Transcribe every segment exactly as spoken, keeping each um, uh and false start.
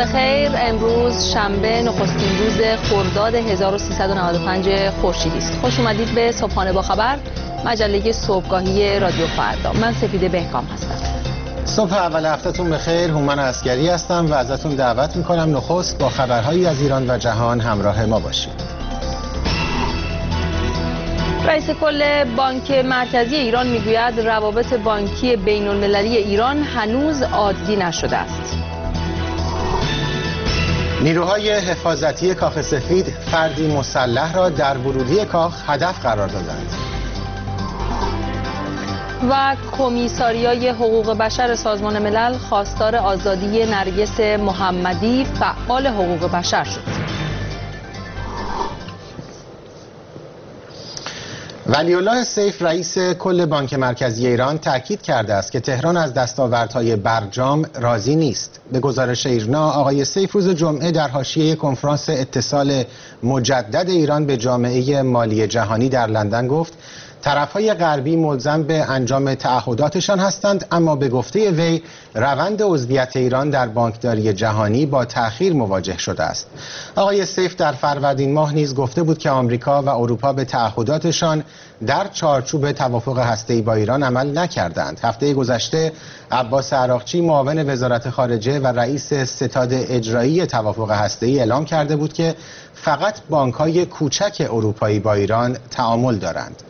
بخیر. امروز شنبه نخستین روز خرداد هزار و سیصد و نود و پنج خورشیدی است. خوش اومدید به صبحانه با خبر، مجله صبحگاهی رادیو فردا. من سپیده بهکام هستم. صبح اول هفته‌تون بخیر. هومن عسگری هستم و ازتون دعوت میکنم نخست با خبرهایی از ایران و جهان همراه ما باشید. رئیس کل بانک مرکزی ایران میگوید روابط بانکی بین المللی ایران هنوز عادی نشده است. نیروهای حفاظتی کاخ سفید فردی مسلح را در ورودی کاخ هدف قرار دادند. و کمیساریای حقوق بشر سازمان ملل خواستار آزادی نرگس محمدی فعال حقوق بشر شد. ولی‌الله سیف رئیس کل بانک مرکزی ایران تاکید کرده است که تهران از دستاوردهای برجام راضی نیست. به گزارش ایرنا، آقای سیف روز جمعه در حاشیه کنفرانس اتصال مجدد ایران به جامعه مالی جهانی در لندن گفت طرف‌های غربی ملزم به انجام تعهداتشان هستند، اما به گفته وی روند عضویت ایران در بانکداری جهانی با تأخیر مواجه شده است. آقای سیف در فروردین ماه نیز گفته بود که آمریکا و اروپا به تعهداتشان در چارچوب توافق هسته‌ای با ایران عمل نکردند. هفته گذشته عباس عراقچی معاون وزارت خارجه و رئیس ستاد اجرایی توافق هسته‌ای اعلام کرده بود که فقط بانک‌های کوچک اروپایی با ایران تعامل دارند.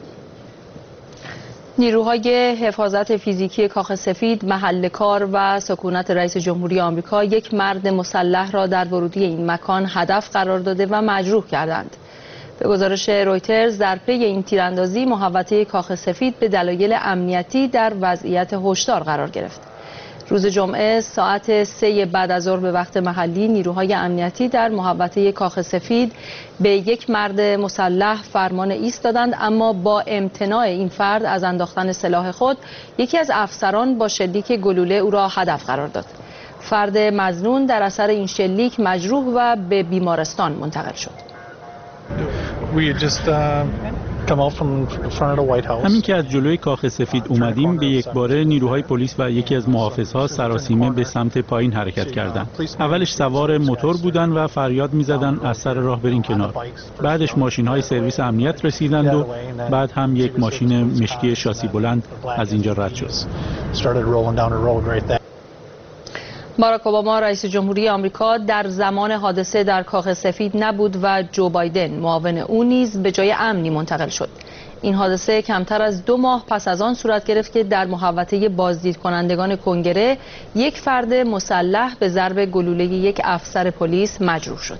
نیروهای حفاظت فیزیکی کاخ سفید، محل کار و سکونت رئیس جمهوری آمریکا یک مرد مسلح را در ورودی این مکان هدف قرار داده و مجروح کردند. به گزارش رویترز در پی این تیراندازی محوطه کاخ سفید به دلایل امنیتی در وضعیت هشدار قرار گرفت. روز جمعه ساعت سه بعد از ظهر به وقت محلی نیروهای امنیتی در محوطه کاخ سفید به یک مرد مسلح فرمان ایست دادند، اما با امتناع این فرد از انداختن سلاح خود یکی از افسران با شلیک گلوله او را هدف قرار داد. فرد مظنون در اثر این شلیک مجروح و به بیمارستان منتقل شد. همین که از جلوی کاخ سفید اومدیم به یک باره نیروهای پلیس و یکی از محافظها سراسیمه به سمت پایین حرکت کردند. اولش سوار موتور بودن و فریاد می‌زدن از سر راه برین کنار. بعدش ماشین‌های سرویس امنیت رسیدند و بعد هم یک ماشین مشکی شاسی بلند از اینجا رد شد. باراک اوباما رئیس جمهوری آمریکا در زمان حادثه در کاخ سفید نبود و جو بایدن معاون او نیز به جای امنی منتقل شد. این حادثه کمتر از دو ماه پس از آن صورت گرفت که در محوطه بازدید کنندگان کنگره یک فرد مسلح به ضرب گلوله یک افسر پلیس مجروح شد.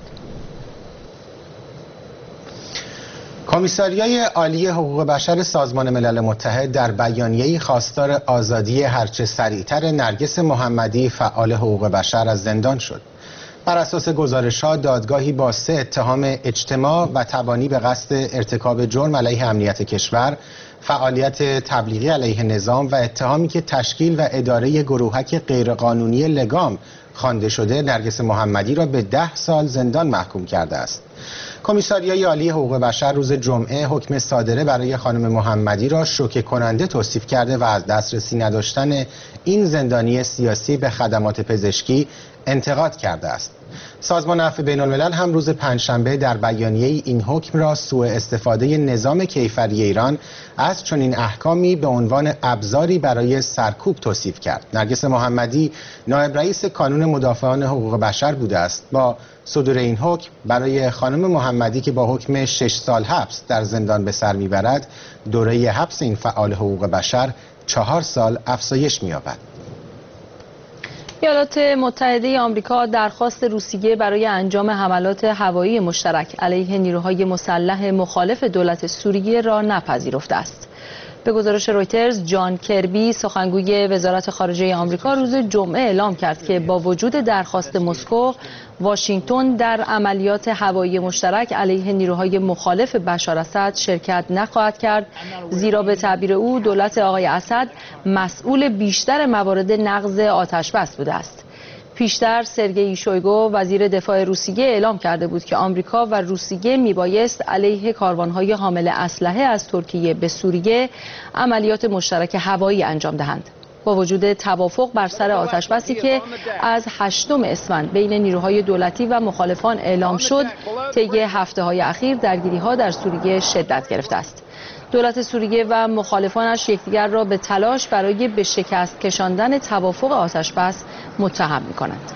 کمیساریای عالی حقوق بشر سازمان ملل متحد در بیانیه‌ای خواستار آزادی هرچه سریعتر نرگس محمدی فعال حقوق بشر از زندان شد. بر اساس گزارش‌ها دادگاهی با سه اتهام اجتماع و تبانی به قصد ارتکاب جرم علیه امنیت کشور، فعالیت تبلیغی علیه نظام و اتهامی که تشکیل و اداره گروهک غیرقانونی لگام خوانده شده نرگس محمدی را به ده سال زندان محکوم کرده است. کمیساریای عالی حقوق بشر روز جمعه حکم صادره برای خانم محمدی را شوکه کننده توصیف کرده و از دسترسی نداشتن این زندانی سیاسی به خدمات پزشکی انتقاد کرده است. سازمان عفو بین الملل هم روز پنجشنبه در بیانیه این حکم را سوء استفاده نظام کیفری ایران از چنین احکامی به عنوان ابزاری برای سرکوب توصیف کرد. نرگس محمدی نایب رئیس کانون مدافعان حقوق بشر بوده است. با صدور این حکم برای خانم محمدی که با حکم شش سال حبس در زندان به سر میبرد، دوره حبس این فعال حقوق بشر چهار سال افزایش می‌یابد. ایالات متحده آمریکا درخواست روسیه برای انجام حملات هوایی مشترک علیه نیروهای مسلح مخالف دولت سوریه را نپذیرفته است. به گزارش رویترز، جان کربی سخنگوی وزارت خارجه آمریکا روز جمعه اعلام کرد که با وجود درخواست مسکو، واشنگتن در عملیات هوایی مشترک علیه نیروهای مخالف بشار اسد شرکت نخواهد کرد، زیرا به تعبیر او دولت آقای اسد مسئول بیشتر موارد نقض آتشبس بوده است. پیشتر سرگئی شویگو وزیر دفاع روسیه اعلام کرده بود که آمریکا و روسیه میبایست علیه کاروانهای حامل اسلحه از ترکیه به سوریه عملیات مشترک هوایی انجام دهند. با وجود توافق بر سر آتشبسی که از هشتم اسفند بین نیروهای دولتی و مخالفان اعلام شد، طی هفته‌های اخیر درگیری‌ها در سوریه شدت گرفته است. دولت سوریه و مخالفانش یکدیگر را به تلاش برای به شکست کشاندن توافق آتشبس متهم می‌کنند.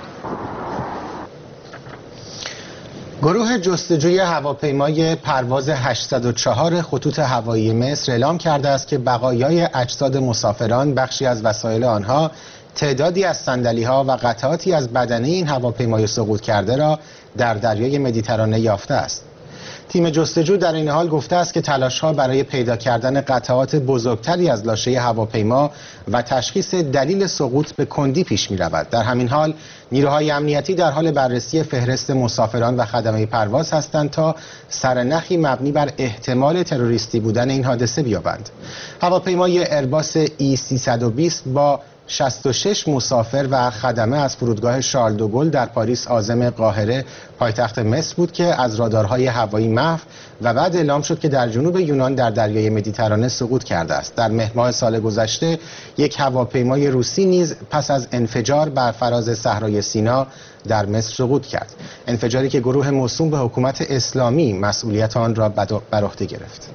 گروه جستجوی هواپیمای پرواز هشتصد و چهار خطوط هوایی مصر اعلام کرده است که بقایای اجساد مسافران، بخشی از وسایل آنها، تعدادی از صندلی‌ها و قطعاتی از بدنه این هواپیمای سقوط کرده را در دریای مدیترانه یافته است. تیم جستجو در این حال گفته است که تلاش‌ها برای پیدا کردن قطعات بزرگتری از لاشه هواپیما و تشخیص دلیل سقوط به کندی پیش می‌رود. در همین حال نیروهای امنیتی در حال بررسی فهرست مسافران و خدمه پرواز هستند تا سرنخی مبنی بر احتمال تروریستی بودن این حادثه بیابند. هواپیمای ایرباس ای سیصد و بیست با شصت و شش مسافر و خدمه از فرودگاه شارل دوگل در پاریس عاصمه قاهره پایتخت مصر بود که از رادارهای هوایی محو و بعد اعلام شد که در جنوب یونان در دریای مدیترانه سقوط کرده است. در مهر ماه سال گذشته یک هواپیمای روسی نیز پس از انفجار بر فراز صحرای سینا در مصر سقوط کرد. انفجاری که گروه موسوم به حکومت اسلامی مسئولیت آن را بر عهده گرفت.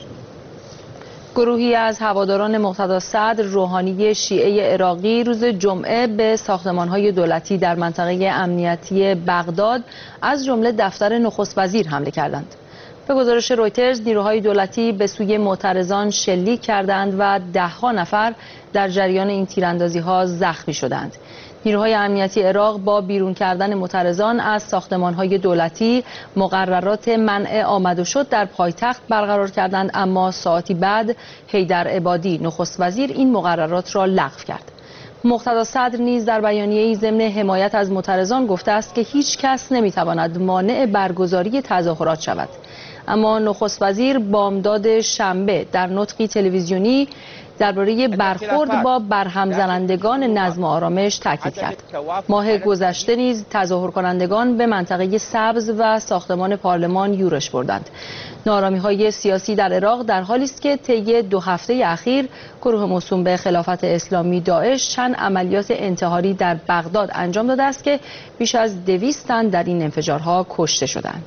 گروهی از هواداران مقتدا صدر روحانی شیعه عراقی روز جمعه به ساختمان‌های دولتی در منطقه امنیتی بغداد از جمله دفتر نخست وزیر حمله کردند. به گزارش رویترز نیروهای دولتی به سوی معترضان شلیک کردند و ده‌ها نفر در جریان این تیراندازی‌ها زخمی شدند. نیروهای امنیتی عراق با بیرون کردن معترضان از ساختمان‌های دولتی مقررات منع آمد و شد در پایتخت برقرار کردند، اما ساعتی بعد حیدر عبادی نخست وزیر این مقررات را لغو کرد. مقتدا صدر نیز در بیانیه‌ای ضمن حمایت از معترضان گفته است که هیچ کس نمی‌تواند مانع برگزاری تظاهرات شود. اما نخست وزیر بامداد شنبه در نطقی تلویزیونی درباره برخورد با برهم زنندگان نظم و آرامش تاکید کرد. ماه گذشته نیز تظاهر کنندگان به منطقه سبز و ساختمان پارلمان یورش بردند. ناآرامی‌های سیاسی در عراق در حالی است که طی دو هفته اخیر گروه موسوم به خلافت اسلامی داعش چند عملیات انتحاری در بغداد انجام داده است که بیش از دویست تن در این انفجارها کشته شدند.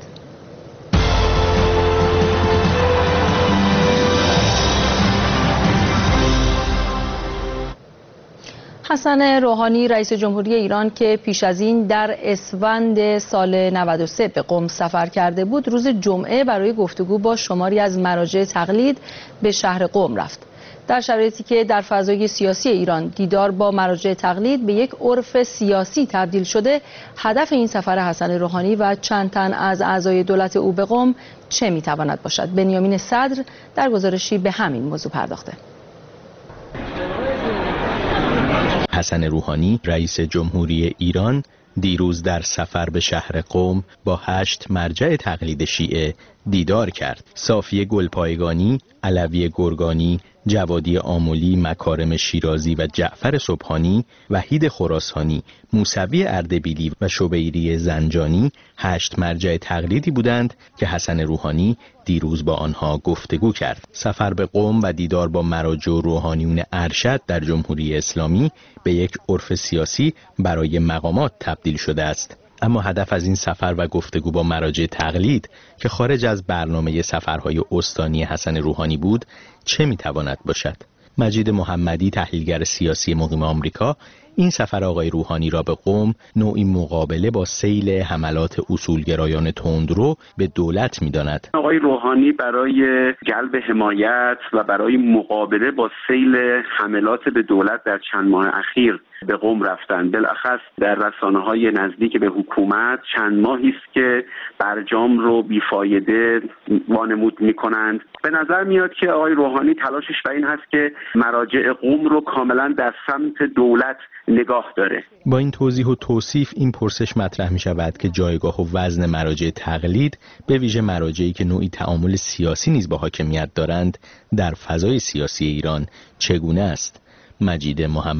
حسن روحانی رئیس جمهوری ایران که پیش از این در اسفند سال نود و سه به قم سفر کرده بود، روز جمعه برای گفتگو با شماری از مراجع تقلید به شهر قم رفت. در شرایطی که در فضای سیاسی ایران دیدار با مراجع تقلید به یک عرف سیاسی تبدیل شده، هدف این سفر حسن روحانی و چند تن از اعضای دولت او به قم چه میتواند باشد؟ بنیامین صدر در گزارشی به همین موضوع پرداخته. حسن روحانی رئیس جمهوری ایران دیروز در سفر به شهر قم با هشت مرجع تقلید شیعه دیدار کرد. صافی گلپایگانی، علوی گرگانی، جوادی آملی، مکارم شیرازی و جعفر سبحانی، وحید خراسانی، موسوی اردبیلی و شبیری زنجانی هشت مرجع تقلیدی بودند که حسن روحانی دیروز با آنها گفتگو کرد. سفر به قم و دیدار با مراجع و روحانیون ارشد در جمهوری اسلامی به یک عرف سیاسی برای مقامات تبدیل شده است. اما هدف از این سفر و گفتگو با مراجع تقلید که خارج از برنامه سفرهای استانی حسن روحانی بود چه میتواند باشد؟ مجید محمدی تحلیلگر سیاسی مقیم آمریکا این سفر آقای روحانی را به قم نوعی مقابله با سیل حملات اصولگرایان تندرو به دولت می‌داند. آقای روحانی برای جلب حمایت و برای مقابله با سیل حملات به دولت در چند ماه اخیر به قم رفتند. بالاخص در رسانه‌های نزدیک به حکومت چند ماهی است که برجام رو بیفایده وانمود می‌کنند. به نظر میاد که آقای روحانی تلاشش بر این هست که مراجع قم رو کاملا در سمت دولت نگاه داره. با این توضیح و توصیف این پرسش مطرح می شود که جایگاه و وزن مراجع تقلید به ویژه مراجعی که نوعی تعامل سیاسی نیز با حاکمیت دارند در فضای سیاسی ایران چگونه است؟ مجید محمدی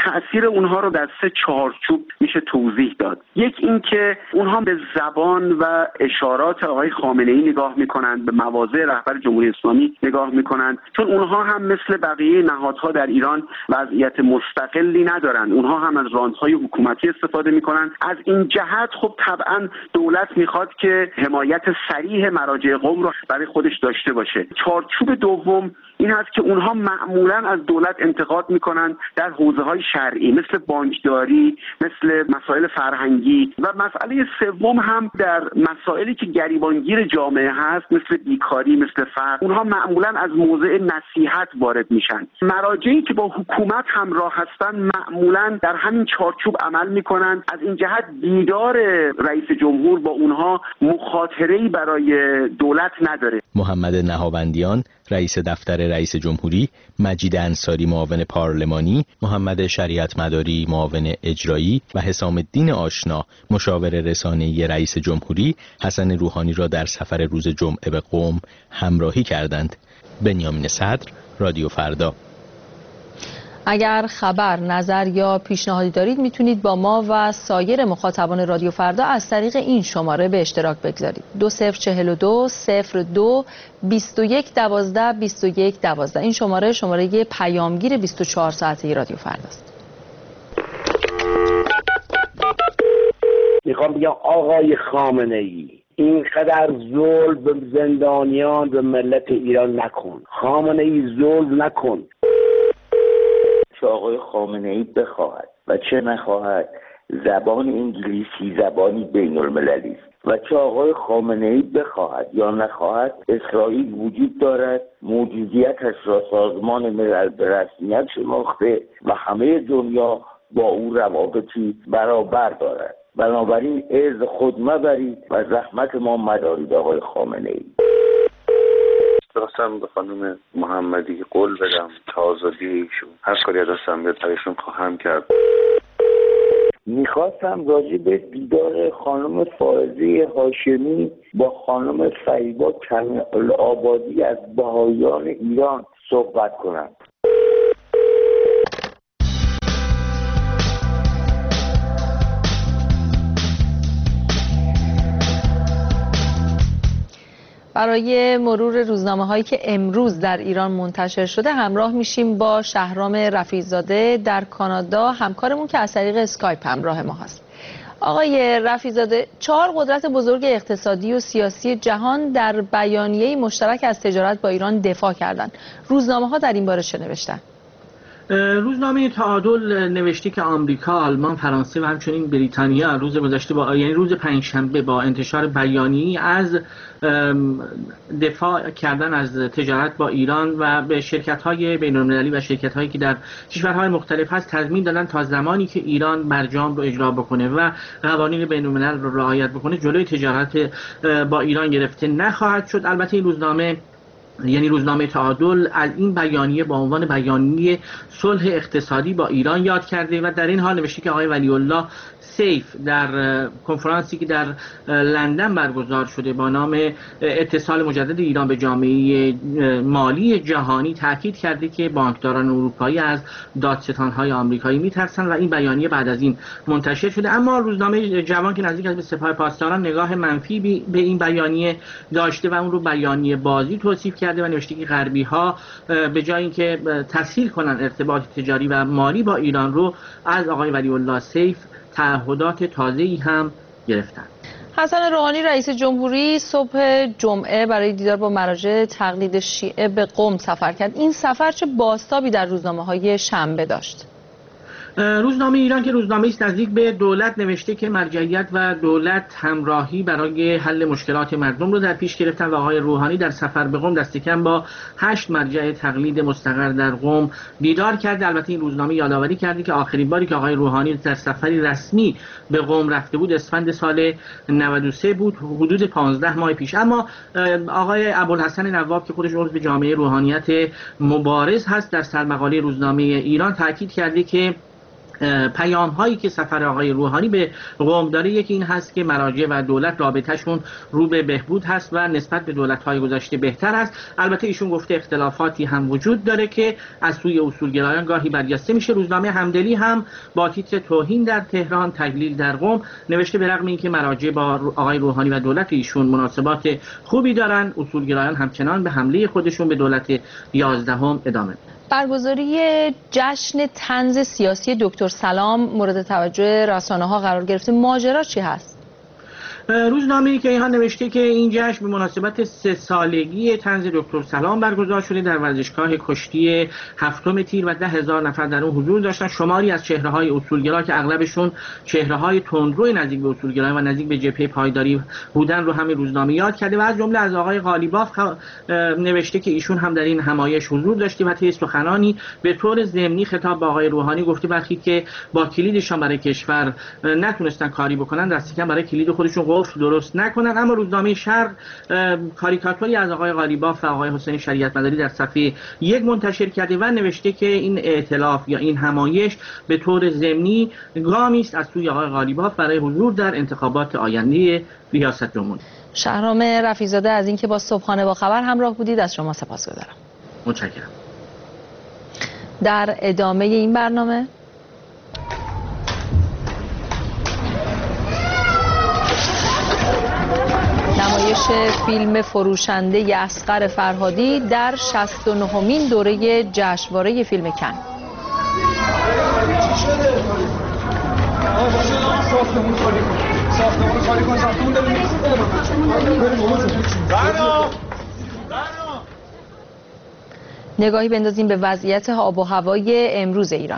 تأثیر اونها رو در سه چارچوب میشه توضیح داد. یک این که اونها به زبان و اشارات آقای خامنه‌ای نگاه میکنند، به مواضع رهبر جمهوری اسلامی نگاه میکنند، چون اونها هم مثل بقیه نهادها در ایران وضعیت مستقلی ندارند. اونها هم از راندهای حکومتی استفاده میکنند. از این جهت خب طبعا دولت میخواد که حمایت صریح مراجع قوم رو برای خودش داشته باشه. چارچوب دوم این هست که اونها معمولا از دولت انتقاد میکنن در حوزه‌های شرعی مثل بانکداری، مثل مسائل فرهنگی، و مسئله سوم هم در مسائلی که گریبانگیر جامعه هست مثل بیکاری، مثل فقر. اونها معمولا از موضع نصیحت وارد میشن. مراجعی که با حکومت همراه هستن معمولا در همین چارچوب عمل میکنن. از این جهت دیدار رئیس جمهور با اونها مخاطره‌ای برای دولت نداره. محمد نهاوندیان رئیس دفتر رئیس جمهوری، مجید انصاری معاون پارلمانی، محمد شریعت مداری معاون اجرایی و حسام الدین آشنا مشاور رسانه‌ای رئیس جمهوری حسن روحانی را در سفر روز جمعه به قم همراهی کردند. بنیامین صدر، رادیو فردا. اگر خبر، نظر یا پیشنهادی دارید میتونید با ما و سایر مخاطبان رادیو فردا از طریق این شماره به اشتراک بگذارید. دو صفر چهل و دو صفر دو بیست و یک دوازده بیست و یک دوازده. این شماره شماره پیامگیر بیست و چهار ساعته رادیو فردا است. میخوام بگم آقای خامنه‌ای، اینقدر ظلم به زندانیان به ملت ایران نکن. خامنه‌ای ظلم نکن. چه آقای خامنه‌ای بخواهد و چه نخواهد، زبان انگلیسی زبانی بین المللی است و چه آقای خامنه‌ای بخواهد یا نخواهد، اسرائیل وجود دارد، موجودیتش را سازمان ملل به رسمیت شناخته و همه دنیا با او روابطی برابر دارد. بنابراین عرض خود مبرید و زحمت ما مدارید آقای خامنه‌ای. درستم به خانم محمدی قول بدم تا آزادی ایشون هر کاری دستم بیاد برایشون خواهم کرد. میخواستم راجع به دیدار خانم فائزه هاشمی با خانم فریبا کمیل آبادی از بهائیان ایران صحبت کنم. برای مرور روزنامه هایی که امروز در ایران منتشر شده همراه میشیم با شهرام رفیع‌زاده در کانادا، همکارمون که از طریق اسکایپ همراه ما هست. آقای رفیع‌زاده، چهار قدرت بزرگ اقتصادی و سیاسی جهان در بیانیه مشترک از تجارت با ایران دفاع کردند. روزنامه ها در این باره چه نوشتن؟ روزنامه تعادل نوشته که آمریکا، آلمان، فرانسه و همچنین بریتانیا روز گذشته با یعنی روز پنجشنبه با انتشار بیانیه‌ای از دفاع کردن از تجارت با ایران و به شرکت‌های بین‌المللی و شرکت‌هایی که در کشورهای مختلف هست تضمین دادن تا زمانی که ایران برجام رو اجرا بکنه و قوانین بین‌الملل رو رعایت بکنه جلوی تجارت با ایران گرفته نخواهد شد. البته این روزنامه یعنی روزنامه تعادل از این بیانیه با عنوان بیانیه صلح اقتصادی با ایران یاد کرده و در این حال نوشته که آقای ولی الله سیف در کنفرانسی که در لندن برگزار شده با نام اتصال مجدد ایران به جامعه مالی جهانی تاکید کرده که بانکداران اروپایی از دادستان‌های آمریکایی میترسن و این بیانیه بعد از این منتشر شده. اما روزنامه جوان که نزدیک است به سپاه پاسداران نگاه منفی به این بیانیه داشته و اون رو بیانیه بازی توصیف کرده و نوشته که غربی‌ها به جای اینکه تسهیل کنن ارتباط تجاری و مالی با ایران رو از آقای ولی الله سیف تعهدات تازه‌ای هم گرفتن. حسن روحانی رئیس جمهوری صبح جمعه برای دیدار با مراجع تقلید شیعه به قم سفر کرد. این سفر چه بازتابی در روزنامه‌های شنبه داشت؟ روزنامه ایران که روزنامه‌ای است نزدیک به دولت نوشته که مرجعیت و دولت همراهی برای حل مشکلات مردم رو در پیش گرفتن و آقای روحانی در سفر به قم دست کم با هشت مرجع تقلید مستقر در قم دیدار کرده. البته این روزنامه یادآوری کرده که آخرین باری که آقای روحانی در سفری رسمی به قم رفته بود اسفند سال نود و سه بود، حدود پانزده ماه پیش. اما آقای ابوالحسن نواب که خودش عضو جامعه روحانیت مبارز هست در سرمقاله روزنامه ایران تاکید کرده که پیام هایی که سفر آقای روحانی به قم داره، یکی این هست که مراجع و دولت رابطهشون رو به بهبود هست و نسبت به دولت های گذشته بهتر هست. البته ایشون گفته اختلافاتی هم وجود داره که از سوی اصولگرایان گاهی برجسته میشه. روزنامه همدلی هم با تیتر توهین در تهران تجلیل در قم نوشته به رغم اینکه مراجع با آقای روحانی و دولت ایشون مناسبات خوبی دارن، اصولگرایان همچنان به حمله خودشون به دولت یازدهم ادامه میدن. برگزاری جشن طنز سیاسی دکتر سلام مورد توجه رسانه‌ها قرار گرفته. ماجرا چی هست؟ روزنامه‌ای که اینها نوشته که این جشن به مناسبت سه سالگی طنز دکتر سلام برگزار شده در ورزشگاه کشتی هفتم تیر و ده هزار نفر در اون حضور داشتن. شماری از چهره‌های اصولگرا که اغلبشون چهره‌های تندرو نزدیک به اصولگرایی و نزدیک به جبهه پایداری بودن رو همین روزنامه یاد کرده و از جمله از آقای غالیباف نوشته که ایشون هم در این همایش حضور داشته و طی سخنانی به طور ضمنی خطاب به آقای روحانی گفته وقتی که با کلیدشان برای کشور نتونستن کاری بکنن، دست کم برای کلید خودشون قفل درست نکنن. اما روزنامه شرق کاریکاتوری از آقای غالیباف و آقای حسین شریعت مداری در صفحه یک منتشر کرده و نوشته که این ائتلاف یا این همایش به طور ضمنی گامی است از سوی آقای غالیباف برای حضور در انتخابات آینده ریاست جمهوری. شهرام رفیع‌زاده از اینکه با صبحانه با خبر همراه بودید از شما سپاسگزارم. متشکرم. در ادامه این برنامه نمایش فیلم فروشنده اصغر فرهادی در شصت و نهمین دوره جشنواره فیلم کن. نگاهی بندازیم به وضعیت آب و هوای امروز ایران.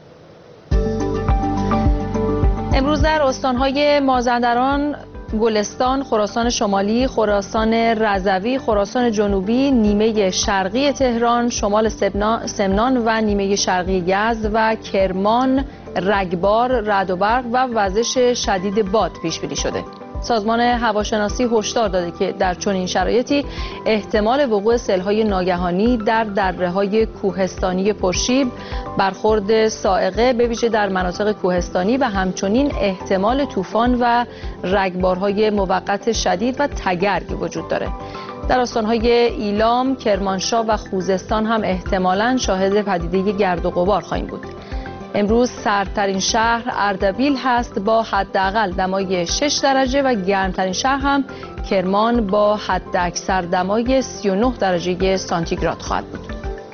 امروز در استان‌های مازندران، گلستان، خراسان شمالی، خراسان رضوی، خراسان جنوبی، نیمه شرقی تهران، شمال سمنان و نیمه شرقی یزد و کرمان رگبار، رعد و برق و وزش شدید باد پیش بینی شده. سازمان هواشناسی هشدار داده که در چنین شرایطی احتمال وقوع سیل‌های ناگهانی در دره‌های کوهستانی پرشیب، برخورد صاعقه به ویژه در مناطق کوهستانی و همچنین احتمال طوفان و رگبارهای موقت شدید و تگرگ وجود داره. در استان‌های ایلام، کرمانشاه و خوزستان هم احتمالاً شاهد پدیده گرد و غبار خواهیم بود. امروز سردترین شهر اردبیل هست با حداقل دمای شش درجه و گرمترین شهر هم کرمان با حداکثر دمای سی و نه درجه سانتیگراد خواهد بود.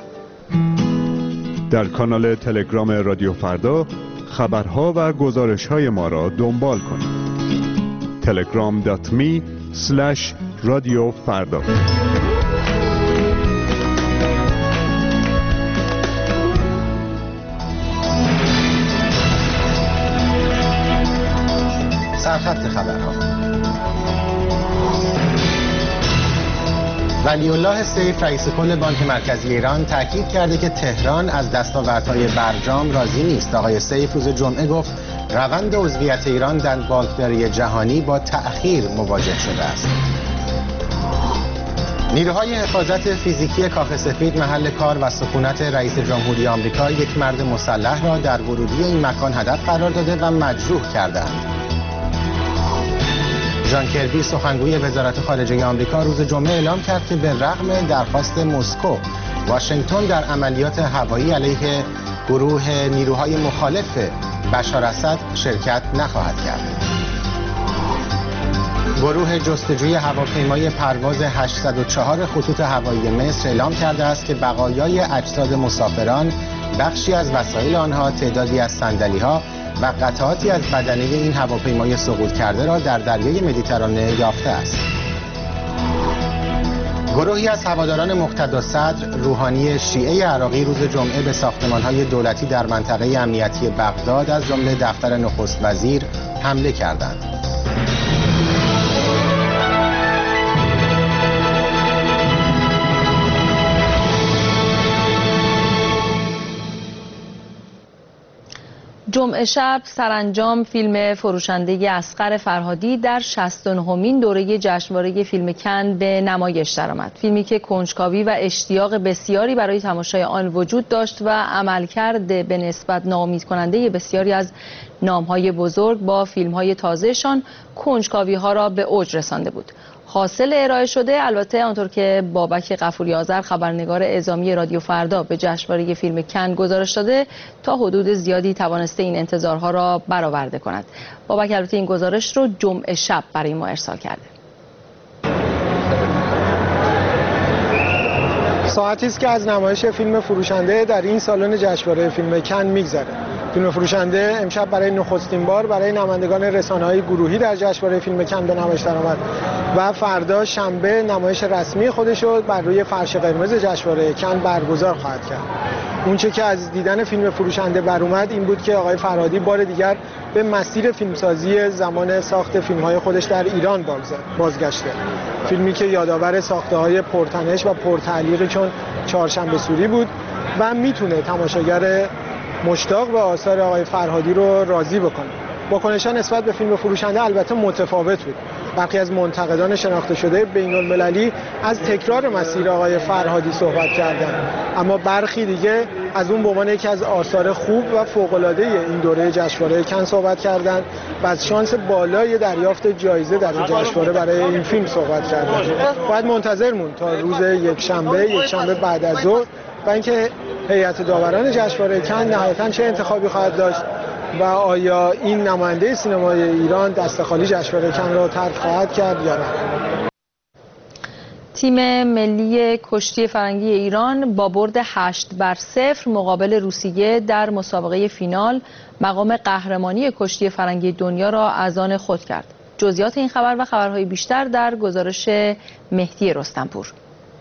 در کانال تلگرام رادیو فردا خبرها و گزارش‌های ما را دنبال کنید. تلگرام دات می اسلش رادیو فردا. سرخط خبرها. ولی الله سیف رئیس کل بانک مرکزی ایران تاکید کرده که تهران از دستاوردهای برجام راضی نیست. آقای سیف روز جمعه گفت روند عضویت ایران در بانکداری جهانی با تأخیر مواجه شده است. نیروهای حفاظت فیزیکی کاخ سفید محل کار و سکونت رئیس جمهوری آمریکا یک مرد مسلح را در ورودی این مکان هدف قرار داده و مجروح کردند. جان کربی سخنگوی وزارت خارجه آمریکا روز جمعه اعلام کرد که به رغم درخواست مسکو، واشنگتن در عملیات هوایی علیه گروه نیروهای مخالف بشار اسد شرکت نخواهد کرد. گروه جستجوی هواپیمای پرواز هشتصد و چهار خطوط هوایی مصر اعلام کرده است که بقایای اجساد مسافران، بخشی از وسایل آنها، تعدادی از صندلی‌ها و قطعاتی از بدنه این هواپیمای سقوط کرده را در دریای مدیترانه یافته است. گروهی از هواداران مقتدا صدر روحانی شیعه عراقی روز جمعه به ساختمان‌های دولتی در منطقه امنیتی بغداد از جمله دفتر نخست وزیر حمله کردند. جمعه شب سرانجام فیلم فروشنده اصغر فرهادی در شصت و نهمین دوره جشنواره فیلم کن به نمایش درآمد. فیلمی که کنجکاوی و اشتیاق بسیاری برای تماشای آن وجود داشت و عملکرد به نسبت ناامید کننده بسیاری از نام‌های بزرگ با فیلم‌های تازه‌شان کنجکاوی‌ها را به اوج رسانده بود. حاصل ارائه شده البته آنطور که بابک غفوری آذر خبرنگار اعزامی رادیو فردا به جشنواره فیلم کن گزارش داده تا حدود زیادی توانسته این انتظارها را برآورده کند. بابک البته این گزارش رو جمعه شب برای ما ارسال کرده. ساعتی است که از نمایش فیلم فروشنده در این سالن جشنواره فیلم کن میگذره. فیلم فروشنده امشب برای نخستین بار برای نمایندگان رسانه‌های گروهی در جشنواره فیلم کن به نمایش درآمد و فردا شنبه نمایش رسمی خودش رو بر روی فرش قرمز جشنواره کن برگزار خواهد کرد. اونچه که از دیدن فیلم فروشنده بر اومد این بود که آقای فرهادی بار دیگر به مسیر فیلمسازی زمان ساخت فیلم‌های خودش در ایران بازگشته. فیلمی که یادآور ساخته‌های پرتنش و پرتعلیقی چون چهارشنبه سوری بود و میتونه تماشاگر مشتاق به آثار آقای فرهادی رو راضی بکنه. واکنش‌ها نسبت به فیلم فروشنده البته متفاوت بود. برخی از منتقدان شناخته شده بین‌المللی از تکرار مسیر آقای فرهادی صحبت کردند، اما برخی دیگه از اون به عنوان یکی از آثار خوب و فوق‌العاده این دوره جشنواره کن صحبت کردند و از شانس بالای دریافت جایزه در این جشنواره برای این فیلم صحبت کردند. باید منتظر موند تا روز یکشنبه یکشنبه بعد از ظهر و اینکه هیئت داوران جشنواره کن نهایتاً چه انتخابی خواهد داشت و آیا این نماینده سینمای ایران دست خالی جشنواره کن را ترک خواهد کرد یا نه. تیم ملی کشتی فرنگی ایران با برد هشت بر صفر مقابل روسیه در مسابقه فینال مقام قهرمانی کشتی فرنگی دنیا را از آن خود کرد. جزئیات این خبر و خبرهای بیشتر در گزارش مهدی رستمپور.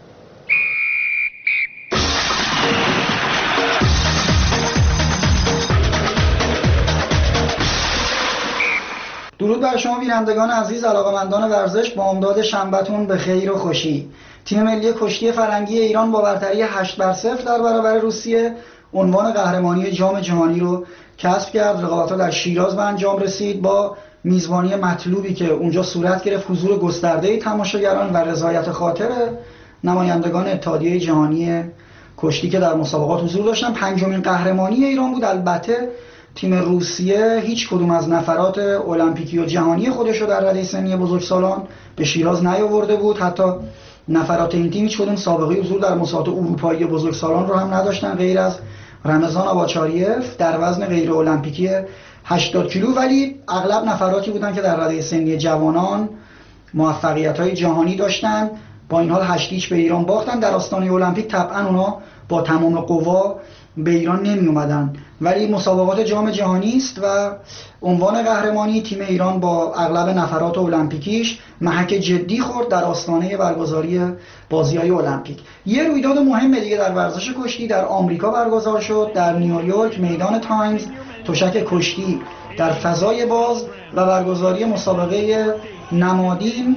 درود بر شما بینندگان عزیز، علاقه‌مندان ورزش، با امداد شنبه‌تون به خیر و خوشی. تیم ملی کشتی فرنگی ایران با برتری هشت بر صفر در برابر روسیه عنوان قهرمانی جام جهانی رو کسب کرد. رقابت‌ها در شیراز به انجام رسید با میزبانی مطلوبی که اونجا صورت گرفت، حضور گسترده تماشاگران و رضایت خاطر نمایندگان اتحادیه جهانی کشتی که در مسابقات حضور داشتن. پنجمین قهرمانی ایران بود. البته تیم روسیه هیچ کدوم از نفرات المپیکی و جهانی خودش رو در رده سنی بزرگسالان به شیراز نیاورده بود. حتی نفرات این تیم هیچ کدوم سابقه حضور در مسابقات اروپایی بزرگسالان رو هم نداشتن غیر از رمضان آباچاریف در وزن غیر المپیکی هشتاد کیلو، ولی اغلب نفراتی بودن که در رده سنی جوانان موفقیت‌های جهانی داشتن. با این حال هشت هیچ به ایران باختن. در آستانه المپیک طبعا اونا با تمام قوا به ایران نمی اومدن، ولی مسابقات جام جهانی است و عنوان قهرمانی تیم ایران با اغلب نفرات المپیکیش محک جدی خورد در آستانه برگزاری بازی‌های المپیک. یه رویداد مهم دیگه در ورزش کشتی در آمریکا برگزار شد. در نیویورک میدان تایمز تشک کشتی در فضای باز و برگزاری مسابقه نمادین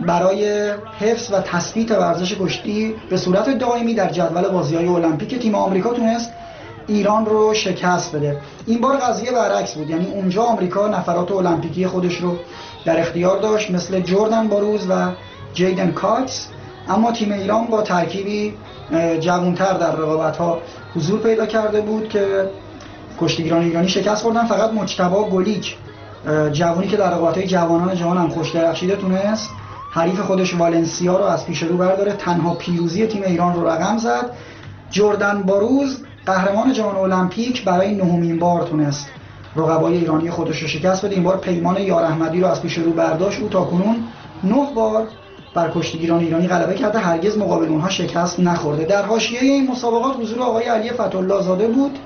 برای حفظ و تثبیت ورزش کشتی به صورت دائمی در جدول بازی‌های المپیک. تیم آمریکا تونست ایران رو شکست بده. این بار قضیه برعکس بود، یعنی اونجا آمریکا نفرات المپیکی خودش رو در اختیار داشت مثل جردن باروز و جیدن کاکس، اما تیم ایران با ترکیبی جوانتر در رقابت‌ها حضور پیدا کرده بود که کشتیگیران ایرانی شکست خوردن. فقط مجتبی گلیک جوانی که در رقابت‌های جوانان جهان هم خوش درخشیده تونست حریف خودش والنسیا رو از پیش رو برداره، تنها پیروزی تیم ایران رو رقم زد. جردن باروز قهرمان جام المپیک برای نهمین بار تونست رقبای ایرانی خودش رو شکست بده. این بار پیمان یار احمدی رو از پیش رو برداشت. او تاکنون نه بار بر کشتیگیران ایرانی غلبه کرده، هرگز مقابل اونها شکست نخورده. در حاشیه این مسابقات حضور آقای علی فتح‌الله زاده بود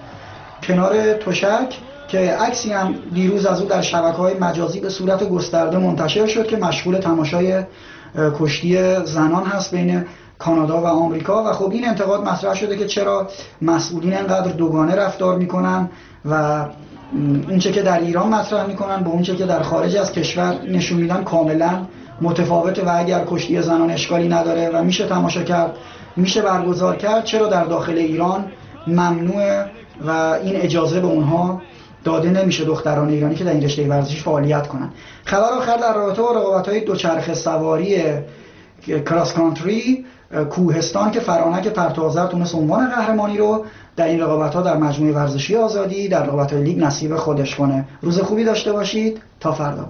کنار تشک که عکسی هم دیروز از او در شبکه‌های مجازی به صورت گسترده منتشر شد که مشغول تماشای کشتی زنان هست بین کانادا و آمریکا. و خب این انتقاد مطرح شده که چرا مسئولین انقدر دوگانه رفتار میکنن و اونچه که در ایران مطرح میکنن با اونچه که در خارج از کشور نشون میدن کاملا متفاوته و اگر کشتی زنان اشکالی نداره و میشه تماشا کرد، میشه برگزار کرد، چرا در داخل ایران ممنوعه و این اجازه به اونها داده نمیشه دختران ایرانی که در این رشته ورزشی فعالیت کنن. خبر آخر در رابطه با رقابت‌های دوچرخه سواری کراس کانتری کوهستان که فرانک پرتوآذر تونست عنوان قهرمانی رو در این رقابت‌ها در مجموعه ورزشی آزادی در رقابت‌های لیگ نصیب خودش کنه. روز خوبی داشته باشید تا فردا.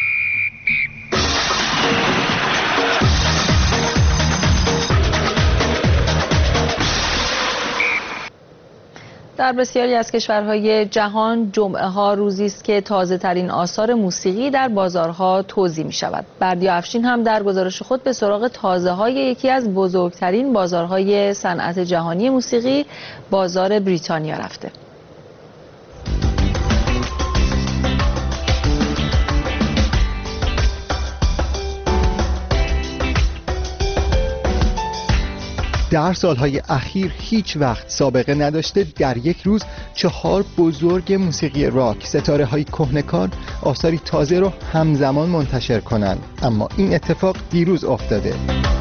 در بسیاری از کشورهای جهان جمعه ها روزی است که تازه ترین آثار موسیقی در بازارها توزیع می شود. بردیا افشین هم در گزارش خود به سراغ تازه های یکی از بزرگترین بازارهای صنعت جهانی موسیقی، بازار بریتانیا رفته. در سالهای اخیر هیچ وقت سابقه نداشته در یک روز چهار بزرگ موسیقی راک، ستاره های کهنکار، آثاری تازه رو همزمان منتشر کنند. اما این اتفاق دیروز افتاده.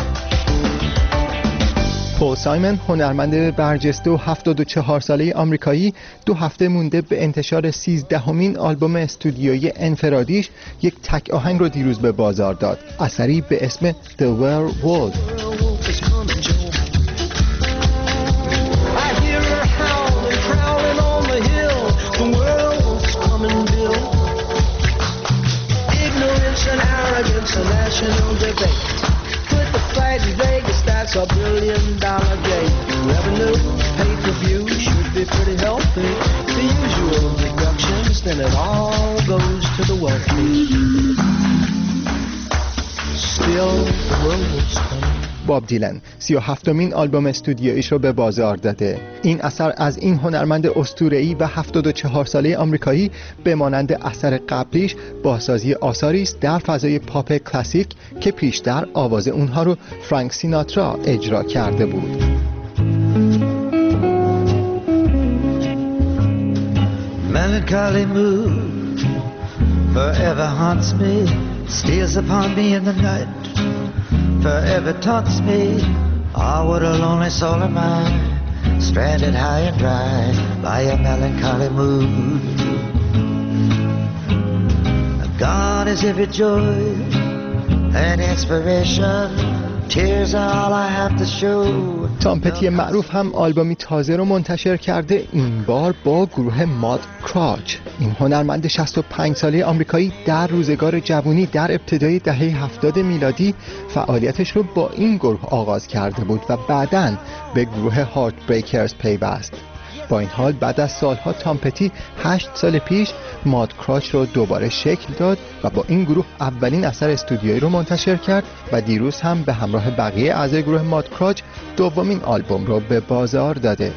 پول سایمن، هنرمند برجسته و هفتاد و چهار ساله آمریکایی، دو هفته مونده به انتشار سیزدهمین آلبوم استودیویی انفرادیش یک تک آهنگ رو دیروز به بازار داد. اثری به اسم The Werewolf. A national debate. Put the fight in Vegas, that's a billion dollar game. Revenue, pay-per-view should be pretty healthy. The usual deductions, then it all goes to the wealthy. Still, the world is coming. باب دیلن سی و هفتمین آلبوم استودیویش رو به بازار داده. این اثر از این هنرمند اسطوره‌ای و هفتاد و چهار ساله آمریکایی به مانند اثر قبلیش بازسازی آثاری است در فضای پاپ کلاسیک که پیشتر آواز اونها رو فرانک سیناترا اجرا کرده بود. Melancholy mood forever haunts me, steals upon me in the night. Forever taunts me. Oh, what a lonely soul am I, stranded high and dry by a melancholy mood. Gone is every joy and inspiration. Tears are all I have to show. تام پتی معروف هم آلبومی تازه رو منتشر کرده، این بار با گروه ماد کراچ. این هنرمند شصت و پنج ساله آمریکایی در روزگار جوانی در ابتدای دهه هفتاد میلادی فعالیتش رو با این گروه آغاز کرده بود و بعداً به گروه هارت بریکرز پیوست. با این حال بعد از سالها تام پتی هشت سال پیش ماد کراچ رو دوباره شکل داد و با این گروه اولین اثر استودیویی رو منتشر کرد و دیروز هم به همراه بقیه اعضای گروه ماد کراچ دومین آلبوم رو به بازار داده.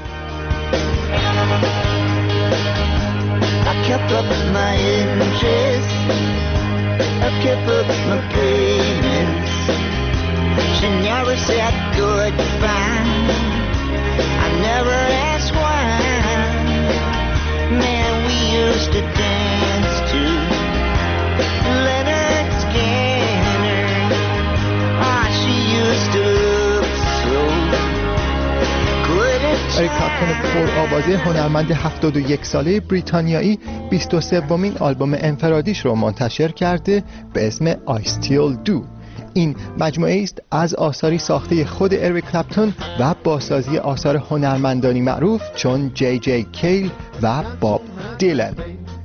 Man, we used to dance to Leonard Skinner. Ah, she used to look so good. اریک کلپتون پرآوازه هنرمند هفتاد و یک ساله بریتانیایی بیست و سومین آلبوم انفرادیش رو منتشر کرده به اسم I Still Do. این مجموعه است از آثاری ساخته خود اریک کلپتون و بازسازی آثار هنرمندانی معروف چون جی جی کیل و باب دیلن.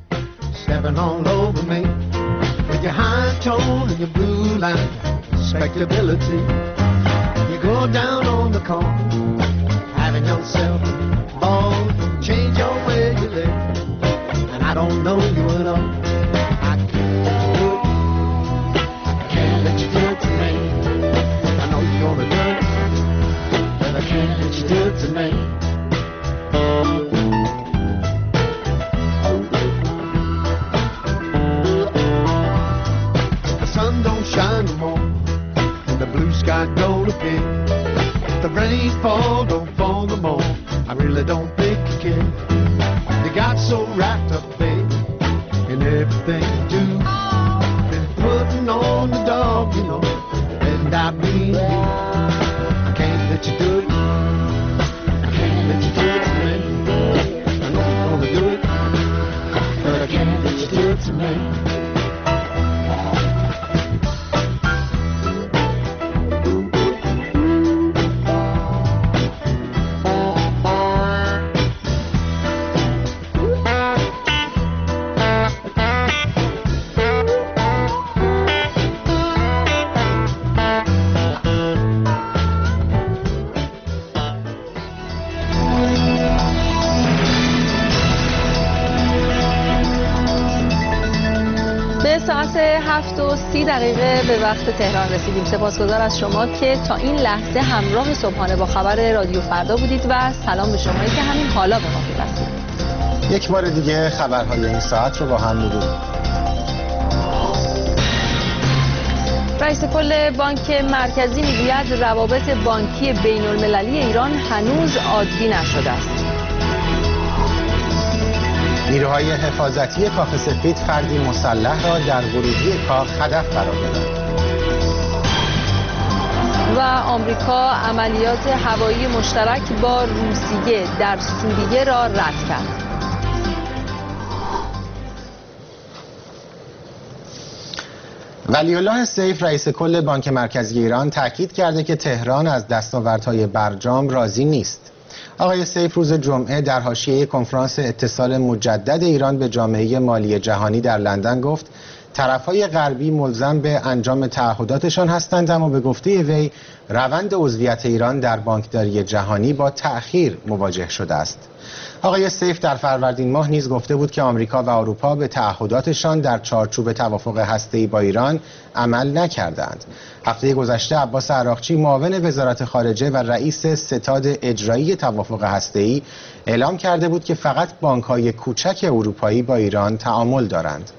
The rain fall, don't fall no more. I really don't think you can. You got so wrapped up, babe, in everything you do. Been putting on the dog, you know, and I mean you. I can't let you do it. I can't let you do it to me. I know you're gonna do it. هفت و سی دقیقه به وقت تهران رسیدیم. سپاسگزار از شما که تا این لحظه همراه صبحانه با خبر رادیو فردا بودید و سلام به شمایی که همین حالا به ما پیوستید. یک بار دیگه خبرهای این ساعت رو با هم مرور. رئیس کل بانک مرکزی میگوید روابط بانکی بین المللی ایران هنوز عادی نشده است. نیروهای حفاظتی کاخ سفید فردی مسلح را در ورودی کاخ هدف قرار دادند. و آمریکا عملیات هوایی مشترک با روسیه در سوریه را رد کرد. ولی‌الله سیف رئیس کل بانک مرکزی ایران تاکید کرده که تهران از دستاوردهای برجام راضی نیست. آقای سیف روز جمعه در حاشیه کنفرانس اتصال مجدد ایران به جامعه مالی جهانی در لندن گفت طرف‌های غربی ملزم به انجام تعهداتشان هستند، اما به گفته وی روند عضویت ایران در بانکداری جهانی با تأخیر مواجه شده است. آقای سیف در فروردین ماه نیز گفته بود که آمریکا و اروپا به تعهداتشان در چارچوب توافق هسته‌ای با ایران عمل نکردند. هفته گذشته عباس عراقچی معاون وزارت خارجه و رئیس ستاد اجرایی توافق هسته‌ای اعلام کرده بود که فقط بانک‌های کوچک اروپایی با ایران تعامل دارند.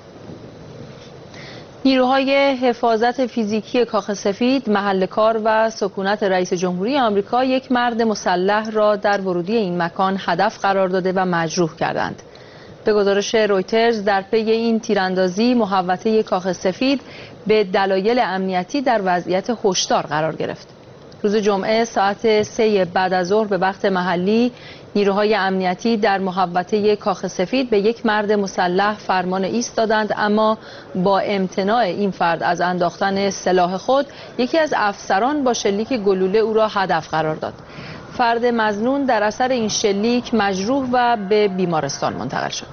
نیروهای حفاظت فیزیکی کاخ سفید، محل کار و سکونت رئیس جمهوری آمریکا یک مرد مسلح را در ورودی این مکان هدف قرار داده و مجروح کردند. به گزارش رویترز در پی این تیراندازی محوطه کاخ سفید به دلایل امنیتی در وضعیت هشدار قرار گرفت. روز جمعه ساعت سه بعد از ظهر به وقت محلی نیروهای امنیتی در محوطه کاخ سفید به یک مرد مسلح فرمان ایست دادند، اما با امتناع این فرد از انداختن سلاح خود یکی از افسران با شلیک گلوله او را هدف قرار داد. فرد مظنون در اثر این شلیک مجروح و به بیمارستان منتقل شد.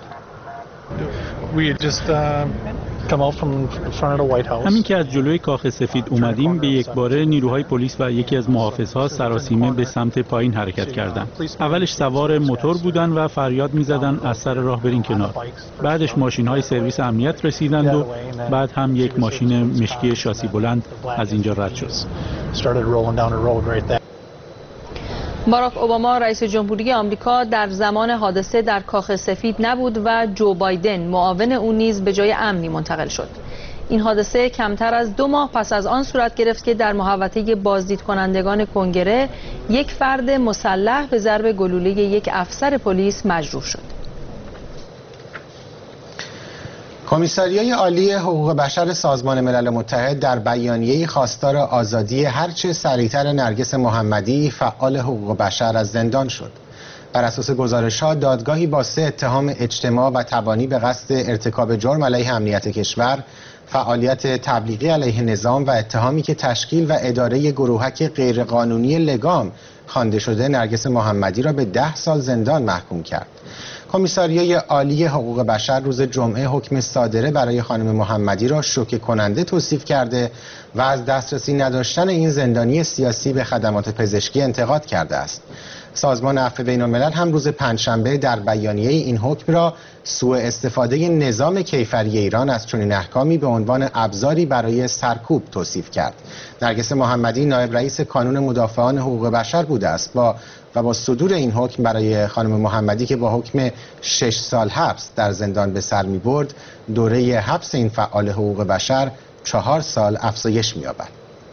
همین که از جلوی کاخ سفید اومدیم به یک باره نیروهای پلیس و یکی از محافظها سراسیمه به سمت پایین حرکت کردند. اولش سوار موتور بودن و فریاد می‌زدن از سر راه برین کنار. بعدش ماشین‌های سرویس امنیت رسیدند و بعد هم یک ماشین مشکی شاسی بلند از اینجا رد شد. باراک اوباما رئیس جمهوری آمریکا در زمان حادثه در کاخ سفید نبود و جو بایدن معاون او نیز به جای امنی منتقل شد. این حادثه کمتر از دو ماه پس از آن صورت گرفت که در محوطه بازدید کنندگان کنگره یک فرد مسلح به ضرب گلوله یک افسر پلیس مجروح شد. کمیساریای عالی حقوق بشر سازمان ملل متحد در بیانیه‌ای خواستار آزادی هرچه سریعتر نرگس محمدی فعال حقوق بشر از زندان شد. بر اساس گزارش‌ها دادگاهی با سه اتهام اجتماع و تبانی به قصد ارتکاب جرم علیه امنیت کشور، فعالیت تبلیغی علیه نظام و اتهامی که تشکیل و اداره گروهک غیرقانونی لگام خوانده شده نرگس محمدی را به ده سال زندان محکوم کرد. کمیساریای عالی حقوق بشر روز جمعه حکم صادره برای خانم محمدی را شوکه کننده توصیف کرده و از دسترسی نداشتن این زندانی سیاسی به خدمات پزشکی انتقاد کرده است. سازمان عفو بین الملل هم روز پنجشنبه در بیانیه این حکم را سوء استفاده نظام کیفری ایران از چنین احکامی به عنوان ابزاری برای سرکوب توصیف کرد. نرگس محمدی نایب رئیس کانون مدافعان حقوق بشر بوده است با و با صدور این حکم برای خانم محمدی که با حکم شش سال حبس در زندان به سر می برد، دوره حبس این فعال حقوق بشر چهار سال افزایش می یابد.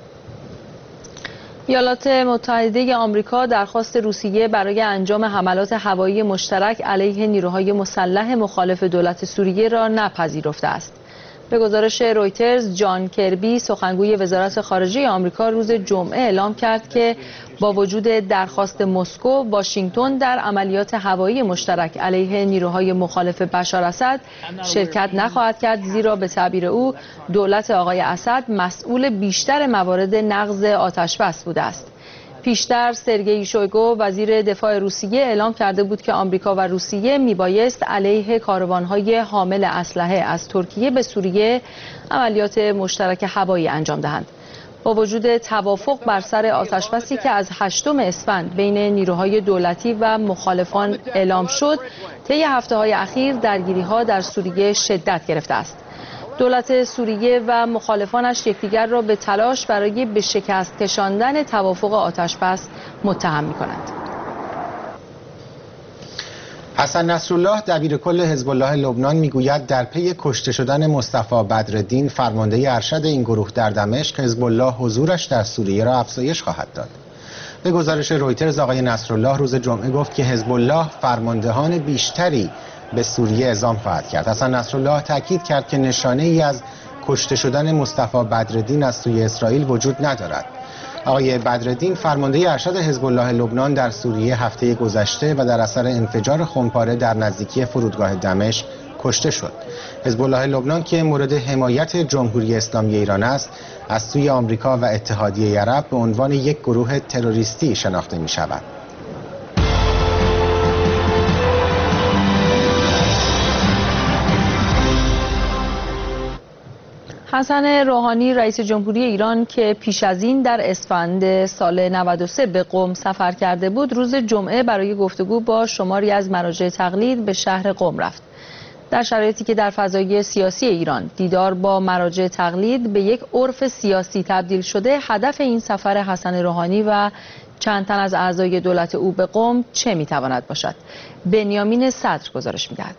ایالات متحده آمریکا درخواست روسیه برای انجام حملات هوایی مشترک علیه نیروهای مسلح مخالف دولت سوریه را نپذیرفته است. به گزارش رویترز، جان کربی سخنگوی وزارت خارجه آمریکا روز جمعه اعلام کرد که با وجود درخواست مسکو، واشنگتن در عملیات هوایی مشترک علیه نیروهای مخالف بشار اسد شرکت نخواهد کرد، زیرا به تعبیر او دولت آقای اسد مسئول بیشتر موارد نقض آتشبس بوده است. پیشتر سرگئی شویگو وزیر دفاع روسیه اعلام کرده بود که آمریکا و روسیه میبایست علیه کاروانهای حامل اسلحه از ترکیه به سوریه عملیات مشترک هوایی انجام دهند. با وجود توافق بر سر آتشبسی که از هشتم اسفند بین نیروهای دولتی و مخالفان اعلام شد، طی هفته‌های اخیر درگیری‌ها در سوریه شدت گرفته است. دولت سوریه و مخالفانش یکدیگر را به تلاش برای به شکست کشاندن توافق آتشبس متهم می‌کنند. حسن نصرالله دبیرکل حزب الله لبنان میگوید در پی کشته شدن مصطفی بدرالدین فرمانده ارشد این گروه در دمشق، حزب الله حضورش در سوریه را افزایش خواهد داد. به گزارش رویترز آقای نصرالله روز جمعه گفت که حزب الله فرماندهان بیشتری به سوریه اعزام خواهد کرد. حسن نصرالله تاکید کرد که نشانه ای از کشته شدن مصطفی بدرالدین از سوی اسرائیل وجود ندارد. آقای بدرالدین فرمانده ارشد حزب الله لبنان در سوریه هفته گذشته و در اثر انفجار خمپاره در نزدیکی فرودگاه دمشق کشته شد. حزب الله لبنان که مورد حمایت جمهوری اسلامی ایران است، از سوی آمریکا و اتحادیه عرب به عنوان یک گروه تروریستی شناخته می شود. حسن روحانی رئیس جمهوری ایران که پیش از این در اسفند سال نود و سه به قم سفر کرده بود، روز جمعه برای گفتگو با شماری از مراجع تقلید به شهر قم رفت. در شرایطی که در فضای سیاسی ایران دیدار با مراجع تقلید به یک عرف سیاسی تبدیل شده، هدف این سفر حسن روحانی و چند تن از اعضای دولت او به قم چه میتواند باشد؟ بنیامین صدر گزارش میدهد.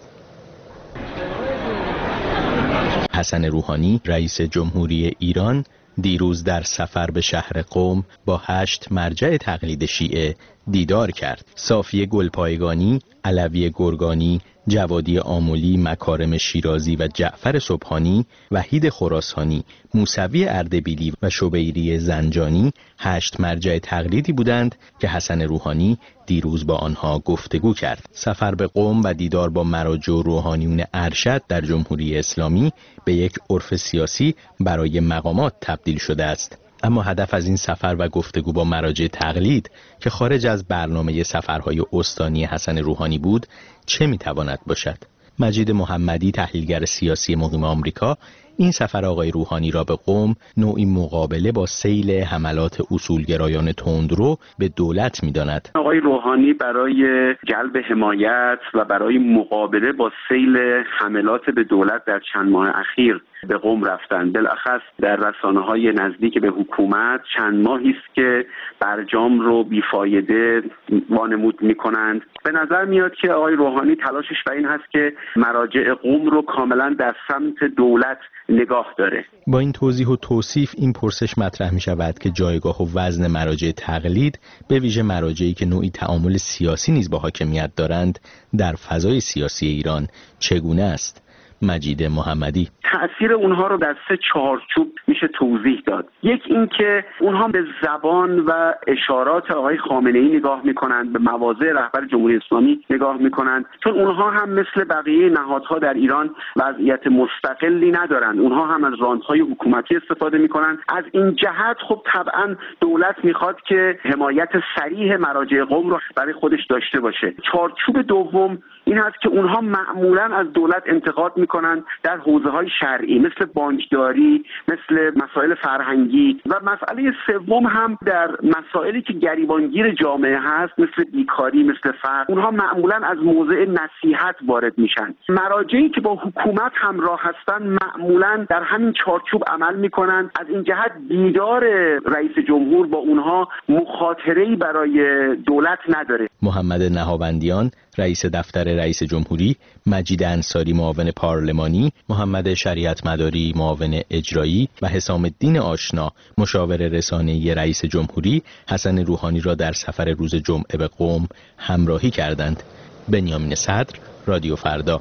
حسن روحانی رئیس جمهوری ایران دیروز در سفر به شهر قم با هشت مرجع تقلید شیعه دیدار کرد. صافی گلپایگانی، علوی گرگانی، جوادی آملی، مکارم شیرازی و جعفر سبحانی، وحید خراسانی، موسوی اردبیلی و شبیری زنجانی هشت مرجع تقلیدی بودند که حسن روحانی دیروز با آنها گفتگو کرد. سفر به قم و دیدار با مراجع و روحانیون ارشد در جمهوری اسلامی به یک عرف سیاسی برای مقامات تبدیل شده است. اما هدف از این سفر و گفتگو با مراجع تقلید که خارج از برنامه سفرهای استانی حسن روحانی بود چه میتواند باشد؟ مجید محمدی، تحلیلگر سیاسی مقیم آمریکا، این سفر آقای روحانی را به قم نوعی مقابله با سیل حملات اصولگرایان تندرو به دولت می‌داند. آقای روحانی برای جلب حمایت و برای مقابله با سیل حملات به دولت در چند ماه اخیر به قم رفتند. بالاخص در رسانه‌های نزدیک به حکومت چند ماهی است که برجام رو بیفایده وانمود می‌کنند. به نظر میاد که آقای روحانی تلاشش بر این هست که مراجع قم رو کاملا در سمت دولت نگاه داره. با این توضیح و توصیف این پرسش مطرح می شود که جایگاه و وزن مراجع تقلید، به ویژه مراجعی که نوعی تعامل سیاسی نیز با حاکمیت دارند، در فضای سیاسی ایران چگونه است؟ مجید محمدی: تأثیر اونها رو در سه چارچوب میشه توضیح داد. یک این که اونها به زبان و اشارات آقای خامنه‌ای نگاه میکنند، به مواضع رهبر جمهوری اسلامی نگاه میکنند، چون اونها هم مثل بقیه نهادها در ایران وضعیت مستقلی ندارند. اونها هم از راندهای حکومتی استفاده میکنند. از این جهت خب طبعا دولت میخواد که حمایت صریح مراجع قوم رو برای خودش داشته باشه. چارچوب دوم این هست که اونها معمولا از دولت انتقاد میکنن در حوزه‌های شرعی مثل بانکداری، مثل مسائل فرهنگی، و مسئله سوم هم در مسائلی که گریبانگیر جامعه هست مثل بیکاری، مثل فقر. اونها معمولا از موضع نصیحت وارد میشن. مراجعی که با حکومت همراه هستن معمولا در همین چارچوب عمل میکنن. از این جهت دیدار رئیس جمهور با اونها مخاطره‌ای برای دولت نداره. محمد نهاوندیان رئیس دفتر رئیس جمهوری، مجید انصاری معاون پارلمانی، محمد شریعت مداری معاون اجرایی و حسام الدین آشنا مشاور رسانه‌ای رئیس جمهوری حسن روحانی را در سفر روز جمعه به قم همراهی کردند. بنیامین صدر، رادیو فردا.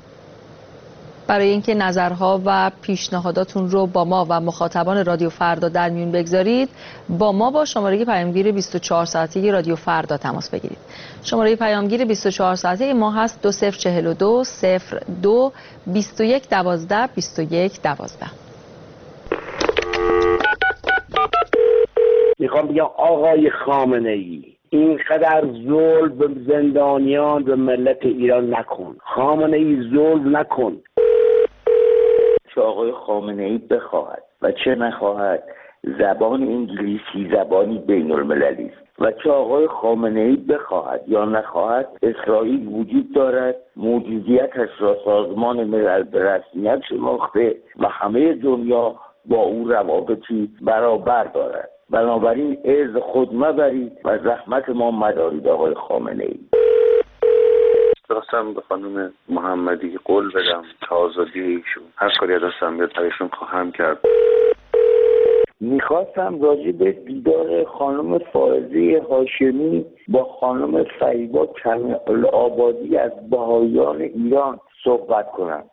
برای اینکه نظرها و پیشنهاداتون رو با ما و مخاطبان رادیو فردا در میون بگذارید، با ما با شماره پیامگیر بیست و چهار ساعته رادیو فردا تماس بگیرید. شماره پیامگیر بیست و چهار ساعته ما هست دو صفر چهل و دو صفر دو بیست و یک دوازده بیست و یک دوازده. میخوام بگم آقای خامنه‌ای، اینقدر ظلم به زندانیان به ملت ایران نکن. خامنه‌ای ظلم نکن. چه آقای خامنه‌ای بخواهد و چه نخواهد، زبان انگلیسی زبانی بین المللی است و چه آقای خامنه‌ای بخواهد یا نخواهد اسرائیل وجود دارد، موجودیتش را سازمان ملل به رسمیت شناخته و همه دنیا با او روابطی برابر دارد. بنابراین عرض خود مبرید و زحمت ما مدارید آقای خامنه‌ای. خواستم به خانم محمدی قول بدم تا آزادی ایشون هر کاری از دستم بیاد برایشون خواهم کرد. میخواستم راجع به دیدار خانم فائزه هاشمی با خانم فریبا کمیل آبادی از بهائیان ایران صحبت کنم.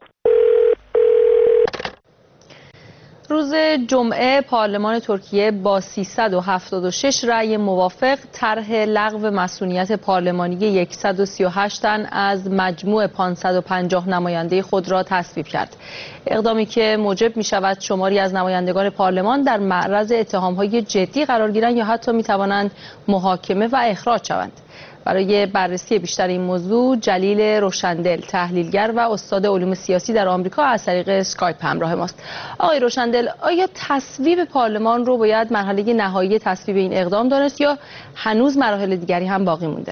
روز جمعه پارلمان ترکیه با سیصد و هفتاد و شش رأی موافق طرح لغو مصونیت پارلمانی صد و سی و هشت تن از مجموع پانصد و پنجاه نماینده خود را تصویب کرد. اقدامی که موجب می شود شماری از نمایندگان پارلمان در معرض اتهام‌های جدی قرار گیرند یا حتی می توانند محاکمه و اخراج شوند. برای بررسی بیشتر این موضوع جلیل روشندل، تحلیلگر و استاد علوم سیاسی در آمریکا، از طریق اسکایپ همراه ماست. آقای روشندل، آیا تصویب پارلمان رو باید مرحله نهایی تصویب این اقدام دانست یا هنوز مراحل دیگری هم باقی مونده؟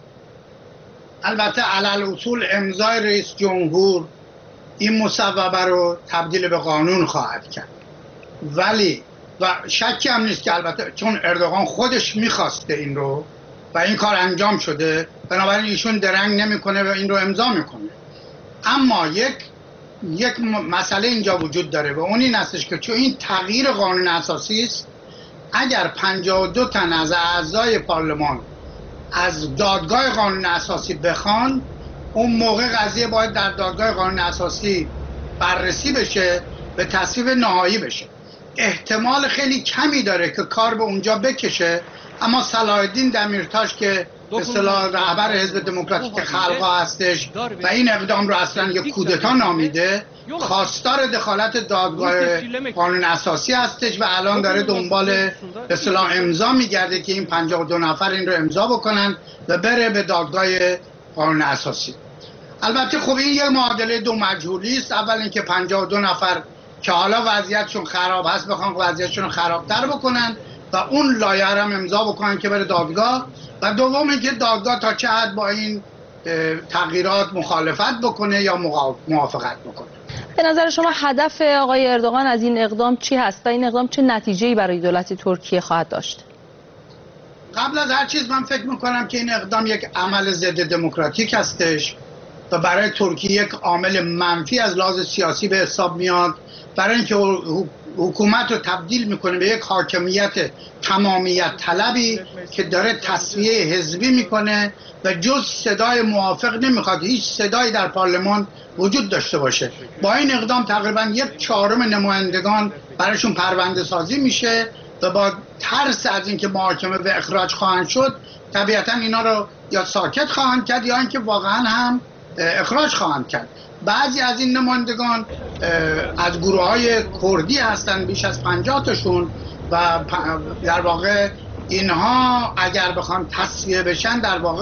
البته علل اصول امضای رئیس جمهور این مصوبه رو تبدیل به قانون خواهد کرد، ولی و شکی هم نیست که البته چون اردوغان خودش میخواسته این رو و این کار انجام شده، بنابراین ایشون درنگ نمیکنه و این رو امضا میکنه. اما یک یک مسئله اینجا وجود داره و اون این هستش که چون این تغییر قانون اساسی است، اگر پنجاه و دو تن از اعضای پارلمان از دادگاه قانون اساسی بخوان، اون موقع قضیه باید در دادگاه قانون اساسی بررسی بشه، به تصویب نهایی بشه. احتمال خیلی کمی داره که کار به اونجا بکشه، اما صلاح الدین دمیرتاش که به اصطلاح رهبر حزب دموکراتیک خلق‌ها هستش و این اقدام رو اصلا یک کودتا نامیده، خواستار دخالت دادگاه قانون اساسی هستش و الان داره دنبال به اصطلاح امضا میگرده که این پنجاه و دو نفر این رو امضا بکنن و بره به دادگاه قانون اساسی. البته خب این یک معادله دو مجهولی است. اول اینکه پنجاه و دو نفر که حالا وضعیتشون خراب هست بخوان وضعیتشون رو خرابتر بکنن و اون لایحه هم امضا بکنن که بره دادگاه، و دوم اینکه دادگاه تا چه حد با این تغییرات مخالفت بکنه یا موافقت بکنه. به نظر شما هدف آقای اردوغان از این اقدام چی هست و این اقدام چه نتیجه‌ای برای دولت ترکیه خواهد داشت؟ قبل از هر چیز من فکر میکنم که این اقدام یک عمل ضد دموکراتیک هستش و برای ترکیه یک عامل منفی از لحاظ سیاسی به حساب میاد، برای اینکه حکومت رو تبدیل میکنه به یک حاکمیت تمامیت طلبی که داره تصفیه حزبی میکنه و جز صدای موافق نمیخواد هیچ صدایی در پارلمان وجود داشته باشه. با این اقدام تقریبا یک چهارم نمایندگان برایشون پرونده سازی میشه و با ترس از اینکه محاکمه و اخراج خواهند شد، طبیعتا اینا رو یا ساکت خواهند کرد یا اینکه واقعا هم اخراج خواهند کرد. بعضی از این نمایندگان از گروه های کردی هستند، بیش از پنجاه تاشون، و در واقع اینها اگر بخوان تصفیه بشن، در واقع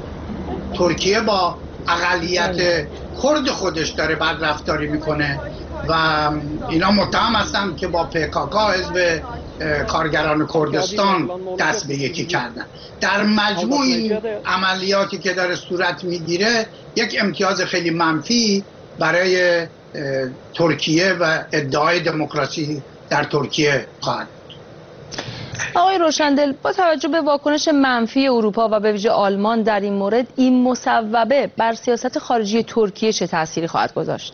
ترکیه با اقلیت کرد خودش داره بد رفتاری میکنه و اینا متهم هستن که با پیکاکا حزب کارگران کردستان دست به یکی کردن. در مجموع این عملیاتی که داره صورت میگیره یک امتیاز خیلی منفی برای ترکیه و ادعای دموکراسی در ترکیه خواهد. آقای روشندل، با توجه به واکنش منفی اروپا و به ویژه آلمان در این مورد، این مصوبه بر سیاست خارجی ترکیه چه تأثیری خواهد گذاشت؟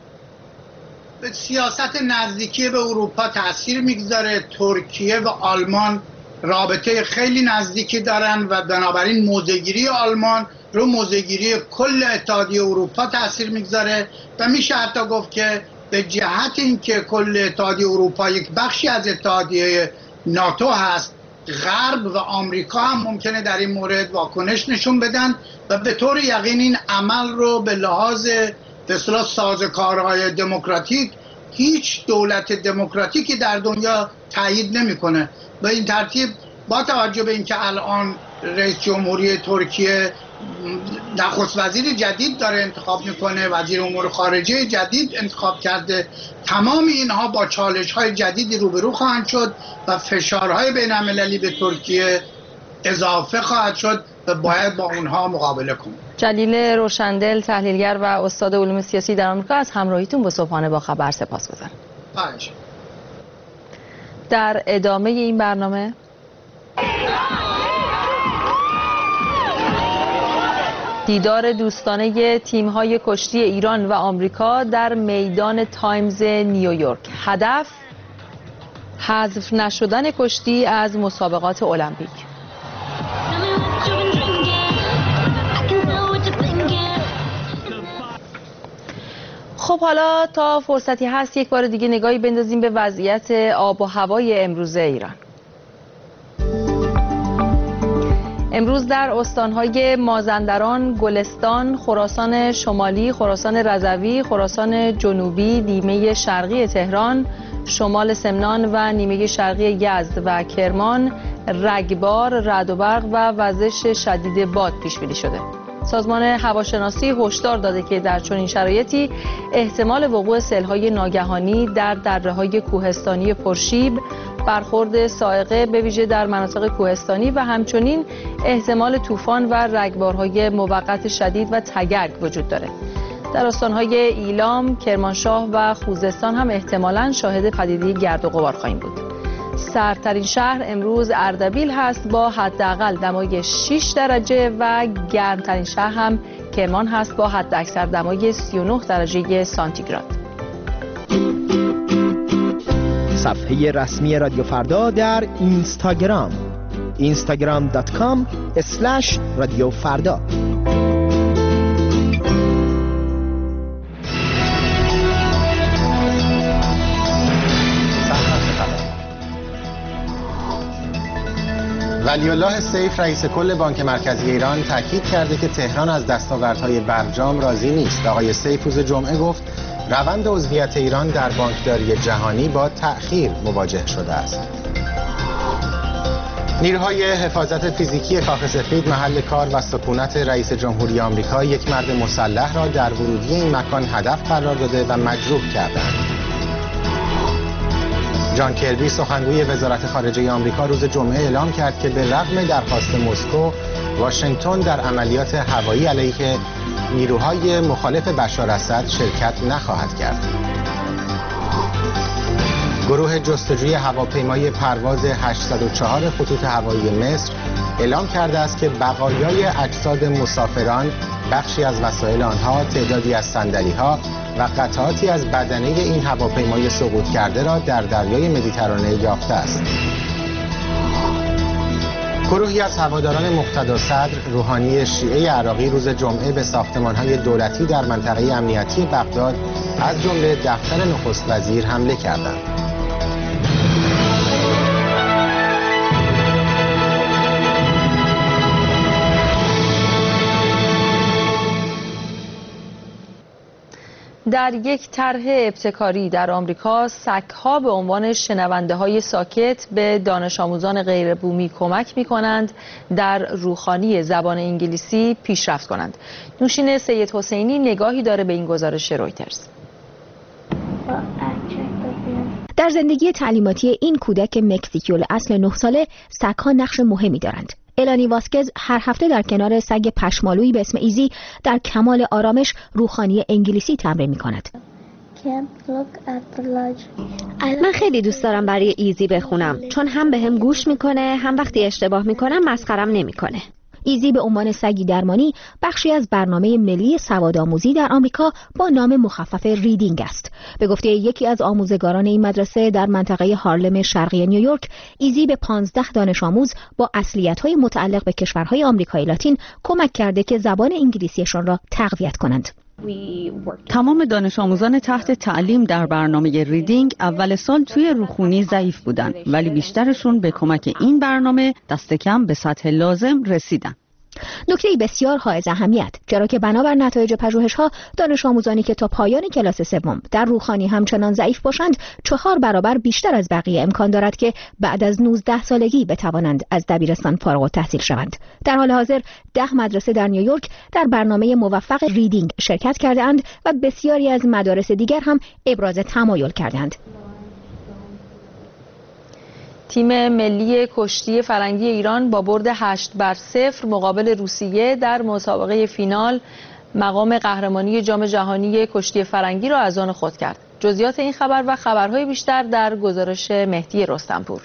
به سیاست نزدیکی به اروپا تأثیر میگذاره. ترکیه و آلمان رابطه خیلی نزدیکی دارن و بنابراین موضع‌گیری آلمان رو موضع‌گیری کل اتحادیه اروپا تأثیر میگذاره و میشه حتی گفت که به جهت اینکه کل اتحادیه اروپا یک بخشی از اتحادیه ناتو هست، غرب و آمریکا هم ممکنه در این مورد واکنش نشون بدن و به طور یقین این عمل رو به لحاظ به اصطلاح سازوکارهای دموکراتیک هیچ دولت دموکراتیکی در دنیا تایید نمیکنه. به این ترتیب با توجه به اینکه الان رئیس جمهوری ترکیه نخست وزیر جدید داره انتخاب میکنه، وزیر امور خارجه جدید انتخاب کرده، تمام اینها با چالش های جدیدی روبرو خواهند شد و فشارهای بین المللی به ترکیه اضافه خواهد شد و باید با اونها مقابله کنیم. جلیل روشندل، تحلیلگر و استاد علوم سیاسی در آمریکا، از همراهیتون با صبحانه با خبر سپاسگزارم. خواهش. در ادامه این برنامه دیدار دوستانه تیم‌های کشتی ایران و آمریکا در میدان تایمز نیویورک. هدف حذف نشدن کشتی از مسابقات المپیک. خب حالا تا فرصتی هست یک بار دیگه نگاهی بندازیم به وضعیت آب و هوای امروز ایران. امروز در استانهای مازندران، گلستان، خراسان شمالی، خراسان رضوی، خراسان جنوبی، نیمه شرقی تهران، شمال سمنان و نیمه شرقی یزد و کرمان رگبار، رعد و برق و وزش شدید باد پیش بینی شده. سازمان هواشناسی هشدار داده که در چنین شرایطی احتمال وقوع سیل‌های ناگهانی در دره‌های کوهستانی پرشیب، برخورد صاعقه به ویژه در مناطق کوهستانی و همچنین احتمال طوفان و رگبارهای موقت شدید و تگرگ وجود داره. در استان‌های ایلام، کرمانشاه و خوزستان هم احتمالاً شاهد پدیده گرد و غبار خواهیم بود. سردترین شهر امروز اردبیل هست با حداقل دمای شش درجه و گرمترین شهر هم کرمان هست با حداکثر دمای سی و نه درجه سانتیگراد. صفحه رسمی رادیو فردا در اینستاگرام اینستاگرام دات کام اسلش رادیو فردا. ولی الله سیف رئیس کل بانک مرکزی ایران تاکید کرده که تهران از دستاوردهای برجام راضی نیست. آقای سیف روز جمعه گفت روند عضویت ایران در بانکداری جهانی با تأخیر مواجه شده است. نیروهای حفاظت فیزیکی کاخ سفید محل کار و سکونت رئیس جمهوری آمریکا یک مرد مسلح را در ورودی این مکان هدف قرار داده و مجروح کردند. جان کربی سخنگوی وزارت خارجه آمریکا روز جمعه اعلام کرد که به رغم درخواست مسکو، واشنگتن در عملیات هوایی علیه نیروهای مخالف بشار اسد شرکت نخواهد کرد. گروه جستجوی هواپیمای پرواز هشتصد و چهار خطوط هوایی مصر اعلام کرده است که بقایای اجساد مسافران، بخشی از وسایل آنها، تعدادی از صندلی‌ها و قطعاتی از بدنه این هواپیمای سقوط کرده را در دریای مدیترانه یافته است. گروهی از هواداران مقتدا صدر روحانی شیعه عراقی روز جمعه به ساختمان‌های دولتی در منطقه امنیتی بغداد از جمله دفتر نخست وزیر حمله کردند. در یک طرح ابتکاری در آمریکا، سگ‌ها به عنوان شنونده‌های ساکت به دانش آموزان غیر بومی کمک می‌کنند در روخانی زبان انگلیسی پیشرفت کنند. نوشین سید حسینی نگاهی داره به این گزارش رویترز. در زندگی تعلیماتی این کودک مکزیکی اصل نه ساله، سگ‌ها نقش مهمی دارند. الانی واسکز هر هفته در کنار سگ پشمالویی به اسم ایزی در کمال آرامش روخانی انگلیسی تمرین می‌کند. من خیلی دوست دارم برای ایزی بخونم، چون هم به هم گوش میکنه، هم وقتی اشتباه میکنم مسخرم نمیکنه. ایزی به عنوان سگی درمانی بخشی از برنامه ملی سوادآموزی در آمریکا با نام مخفف ریدینگ است. به گفته یکی از آموزگاران این مدرسه در منطقه هارلم شرقی نیویورک، ایزی به پانزده دانش آموز با اصلیت‌های متعلق به کشورهای آمریکای لاتین کمک کرده که زبان انگلیسیشان را تقویت کنند. تمام دانش آموزان تحت تعلیم در برنامه ریدینگ اول سال توی روخونی ضعیف بودن، ولی بیشترشون به کمک این برنامه دست کم به سطح لازم رسیدن. نکته بسیار حائز اهمیت، چرا که بنابر نتایج پژوهش‌ها دانش آموزانی که تا پایان کلاس سوم در روخانی همچنان ضعیف باشند چهار برابر بیشتر از بقیه امکان دارد که بعد از نوزده سالگی بتوانند از دبیرستان فارغ التحصیل شوند. در حال حاضر ده مدرسه در نیویورک در برنامه موفق ریدینگ شرکت کرده‌اند و بسیاری از مدارس دیگر هم ابراز تمایل کردند. تیم ملی کشتی فرنگی ایران با برد هشت بر صفر مقابل روسیه در مسابقه فینال مقام قهرمانی جام جهانی کشتی فرنگی را از آن خود کرد. جزئیات این خبر و خبرهای بیشتر در گزارش مهدی رستمپور.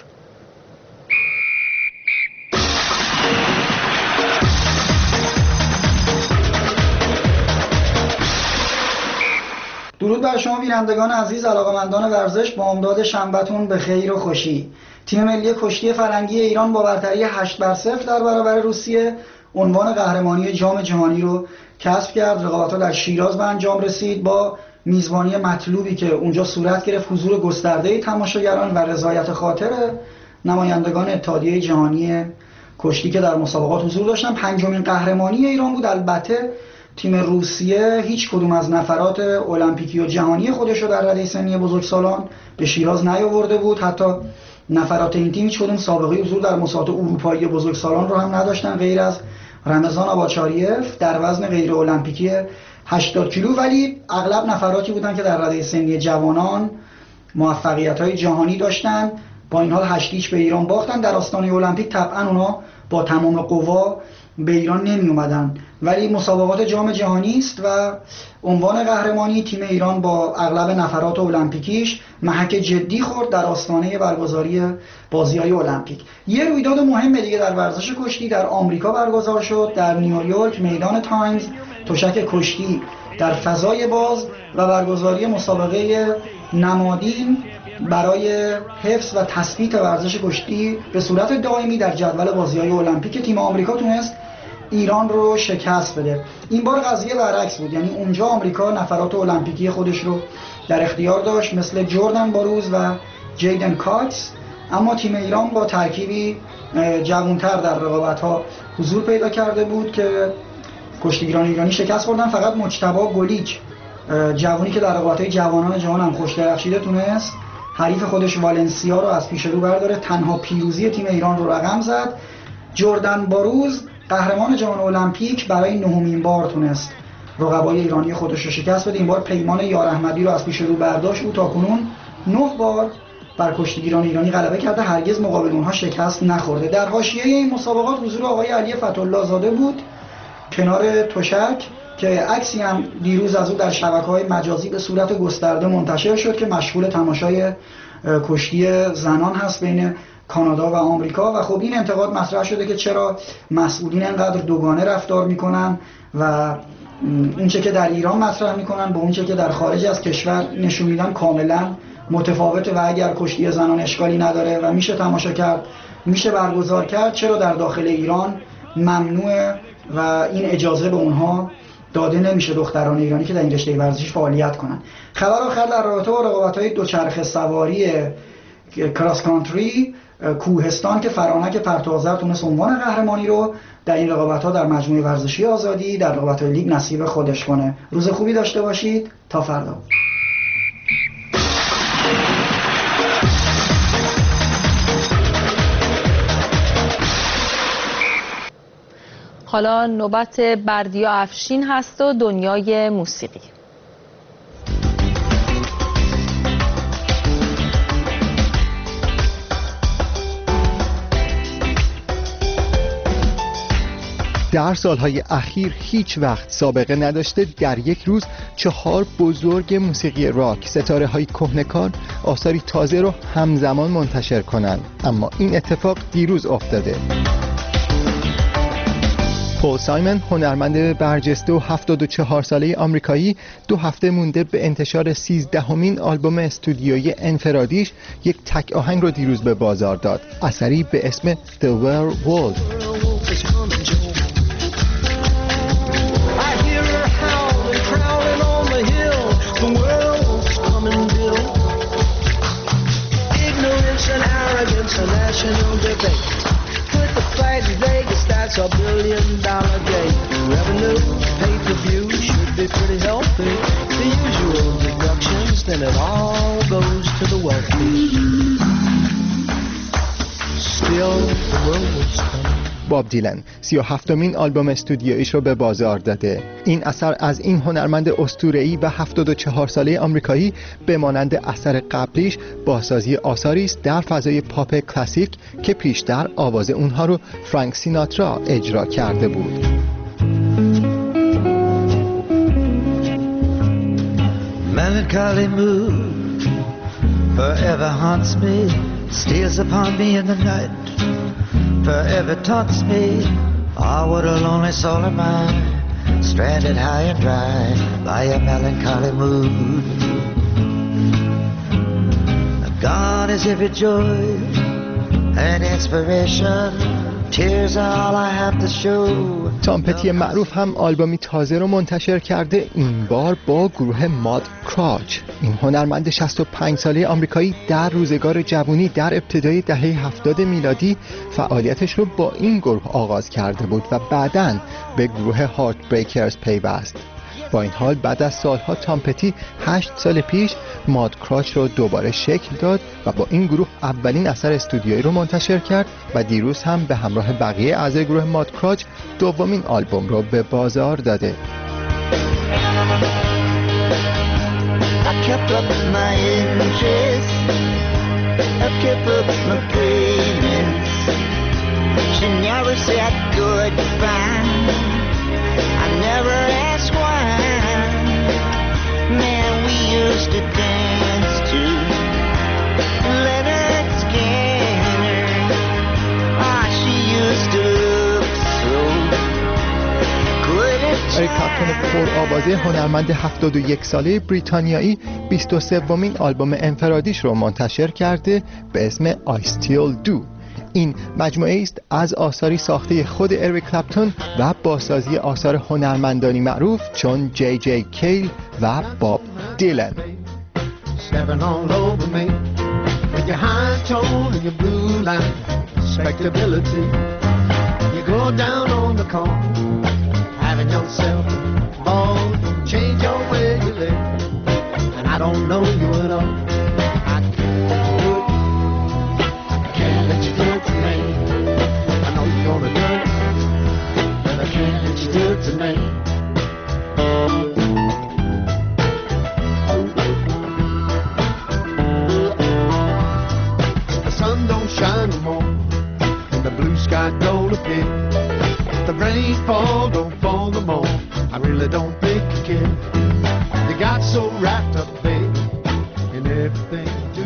درود بر شما بینندگان عزیز، علاقه‌مندان ورزش، با امداد شنبه‌تون به خیر و خوشی. تیم ملی کشتی فرنگی ایران با برتری هشت بر صفر در برابر روسیه عنوان قهرمانی جام جهانی رو کسب کرد. رقابت‌ها در شیراز به انجام رسید با میزبانی مطلوبی که اونجا صورت گرفت، حضور گسترده تماشاگران و رضایت خاطر نمایندگان اتحادیه جهانی کشتی که در مسابقات حضور داشتن. پنجمین قهرمانی ایران بود. البته تیم روسیه هیچ کدوم از نفرات المپیکی و جهانی خودش رو در رده سنی بزرگسالان به شیراز نیاورده بود. حتی نفرات این تیم هیچ کدوم سابقه حضور در مسابقات اروپایی بزرگسالان رو هم نداشتن غیر از رمضان آباچاریف در وزن غیر المپیکی هشتاد کیلو، ولی اغلب نفراتی بودن که در رده سنی جوانان موفقیت‌های جهانی داشتن. با این حال هشت هیچ به ایران باختن. در آستانه المپیک طبعا اونا با تمام قوا به ایران نمی اومدن، ولی مسابقات جام جهانی است و عنوان قهرمانی تیم ایران با اغلب نفرات المپیکیش محک جدی خورد در آستانه برگزاری بازی‌های المپیک. یه رویداد مهم دیگه در ورزش کشتی در آمریکا برگزار شد. در نیویورک میدان تایمز تشک کشتی در فضای باز و برگزاری مسابقه نمادین برای حفظ و تثبیت ورزش کشتی به صورت دائمی در جدول بازی‌های المپیک. تیم آمریکا تونست ایران رو شکست بده. این بار قضیه برعکس بود، یعنی اونجا آمریکا نفرات المپیکی خودش رو در اختیار داشت مثل جردن باروز و جیدن کاتس، اما تیم ایران با ترکیبی جوانتر در رقابت‌ها حضور پیدا کرده بود که کشتیگیران ایرانی شکست خوردن. فقط مجتبی گلیچ جوانی که در رقابت‌های جوانان جهان هم خوش درخشیده تونست حریف خودش والنسیا رو از پیش رو برداره، تنها پیروزی تیم ایران رو رقم زد. جردن باروز قهرمان جام المپیک برای نهمین بار تونست رقبای ایرانی خودش رو شکست بده. این بار پیمان یار احمدی رو از پیش رو برداشت. او تاکنون نه بار بر کشتیگیران ایرانی غلبه کرده، هرگز مقابل اونها شکست نخورده. در حاشیه این مسابقات حضور آقای علی فتح‌الله زاده بود کنار تشک که عکسی هم دیروز از او در شبکه‌های مجازی به صورت گسترده منتشر شد که مشغول تماشای کشتی زنان هست بین کانادا و آمریکا. و خب این انتقاد مطرح شده که چرا مسئولین انقدر دوگانه رفتار میکنن و اونچه که در ایران مطرح میکنن با اونچه که در خارج از کشور نشون میدن کاملا متفاوته و اگر کشتی زنان اشکالی نداره و میشه تماشا کرد، میشه برگزار کرد، چرا در داخل ایران ممنوعه و این اجازه به اونها داده نمیشه دختران ایرانی که در این رشته ورزشی فعالیت کنن. خبر آخر در رابطه با رقابت‌های دوچرخه سواری کراس کانتری کوهستان که فرانک پرتوازر تونست عنوان قهرمانی رو در این رقابت‌ها در مجموعه ورزشی آزادی در رقابت‌های لیگ نصیب خودش کنه. روز خوبی داشته باشید. تا فردا. حالا نوبت بردیا افشین هست و دنیای موسیقی. در سالهای اخیر هیچ وقت سابقه نداشته در یک روز چهار بزرگ موسیقی راک ستاره های کهنه‌کار آثاری تازه رو همزمان منتشر کنند، اما این اتفاق دیروز افتاده. پول سایمون، هنرمند برجسته و هفتاد و چهار ساله آمریکایی، دو هفته مونده به انتشار سیزدهمین آلبوم استودیویی انفرادیش یک تک آهنگ رو دیروز به بازار داد، اثری به اسم The World World. That's a billion dollar game. Revenue, pay-per-view should be pretty healthy. The usual deductions, then it all goes to the wealthy. Still, the world was coming. باب دیلن سی و هفتمین آلبوم استودیویش رو به بازار داده. این اثر از این هنرمند اسطوره‌ای و هفتاد و چهار ساله آمریکایی به مانند اثر قبلیش بازسازی آثاری است در فضای پاپ کلاسیک که پیشتر آواز اونها رو فرانک سیناترا اجرا کرده بود. Melancholy mood forever haunts me, steals upon me in the night, forever taunts me. Ah, what a lonely soul am I, stranded high and dry by a melancholy mood. God is every joy and inspiration, tears are all I have to show. تام پتی معروف هم آلبومی تازه رو منتشر کرده، این بار با گروه ماد کراچ. این هنرمند شصت و پنج ساله آمریکایی در روزگار جوانی در ابتدای دهه هفتاد میلادی فعالیتش رو با این گروه آغاز کرده بود و بعداً به گروه هارت بریکرز پیوست. با این حال بعد از سالها تام پتی هشت سال پیش ماد کراچ رو دوباره شکل داد و با این گروه اولین اثر استودیویی رو منتشر کرد و دیروز هم به همراه بقیه اعضای گروه ماد کراچ دومین آلبوم رو به بازار داده. Man, we used to dance to Leonard Skinner. Ah, she used to look so good. اریک کلپتون پرآوازه هنرمند هفتاد و یک ساله بریتانیایی بیست و سومین آلبوم انفرادیش رو منتشر کرده به اسم I Still Do. این مجموعه است از آثاری ساخته خود اریک کلپتون و بازسازی آثار هنرمندانی معروف چون جی جی کیل و باب دیلن. The rain fall, don't fall no more. I really don't think you care. You got so wrapped up, babe, in everything you do.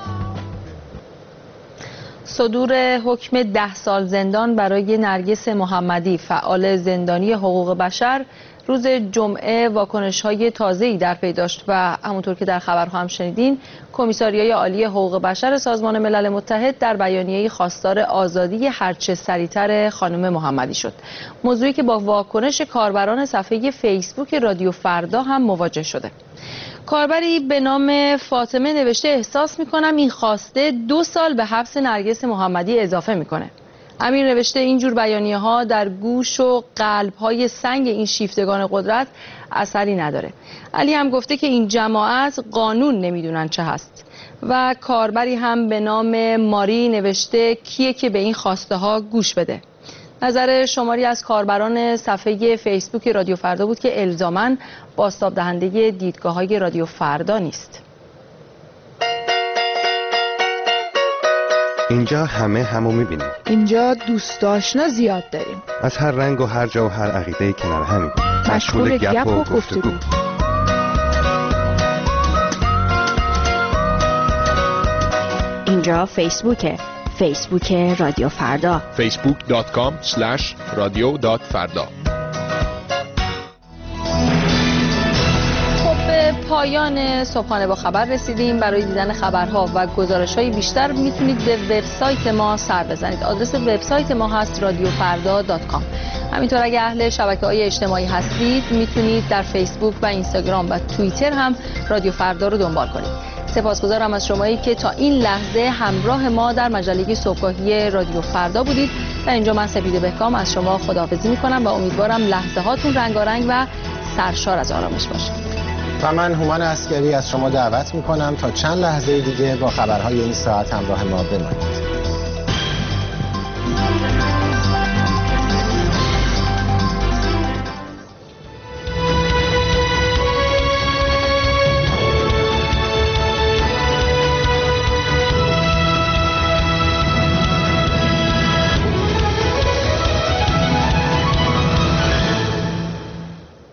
صدور حکم ده سال زندان برای نرگس محمدی فعال زندانی حقوق بشر روز جمعه واکنش‌های تازه‌ای در پی داشت و همونطور که در خبرها هم شنیدین کمیساریای عالی حقوق بشر سازمان ملل متحد در بیانیه‌ای خواستار آزادی هرچه سریعتر خانم محمدی شد. موضوعی که با واکنش کاربران صفحه فیسبوک رادیو فردا هم مواجه شده. کاربری به نام فاطمه نوشته احساس می‌کنم این خواسته دو سال به حبس نرگس محمدی اضافه می‌کنه. امیر نوشته اینجور بیانیه ها در گوش و قلب های سنگ این شیفتگان قدرت اثری نداره. علی هم گفته که این جماعت قانون نمیدونن چه هست و کاربری هم به نام ماری نوشته کیه که به این خواسته ها گوش بده. نظر شماری از کاربران صفحه فیسبوک رادیو فردا بود که الزاماً بازتاب دهنده دیدگاه های رادیو فردا نیست. اینجا همه همو میبینیم. اینجا دوست آشنا زیاد داریم. از هر رنگ و هر جا و هر عقیده کنار همیم. مشغول گپ و گفتگو. اینجا فیسبوکه. فیسبوک رادیو فردا. فیسبوک دات کام اسلش رادیو دات فردا. پایان صبحانه با خبر رسیدیم. برای دیدن خبرها و گزارش‌های بیشتر میتونید به وبسایت ما سر بزنید. آدرس وبسایت ما هست رادیو فردا دات کام. همینطور اگه اهل شبکه‌های اجتماعی هستید میتونید در فیسبوک و اینستاگرام و توییتر هم رادیو فردا رو دنبال کنید. سپاسگزارم از شمایی که تا این لحظه همراه ما در مجله صبحگاهی رادیو فردا بودید. در اینجا من سپیده بهکام از شما خداحافظی می‌کنم و امیدوارم لحظه هاتون رنگارنگ و سرشار از آرامش باشه. و من هومان عسکری از شما دعوت میکنم تا چند لحظه دیگه با خبرهای این ساعت همراه ما بمانید.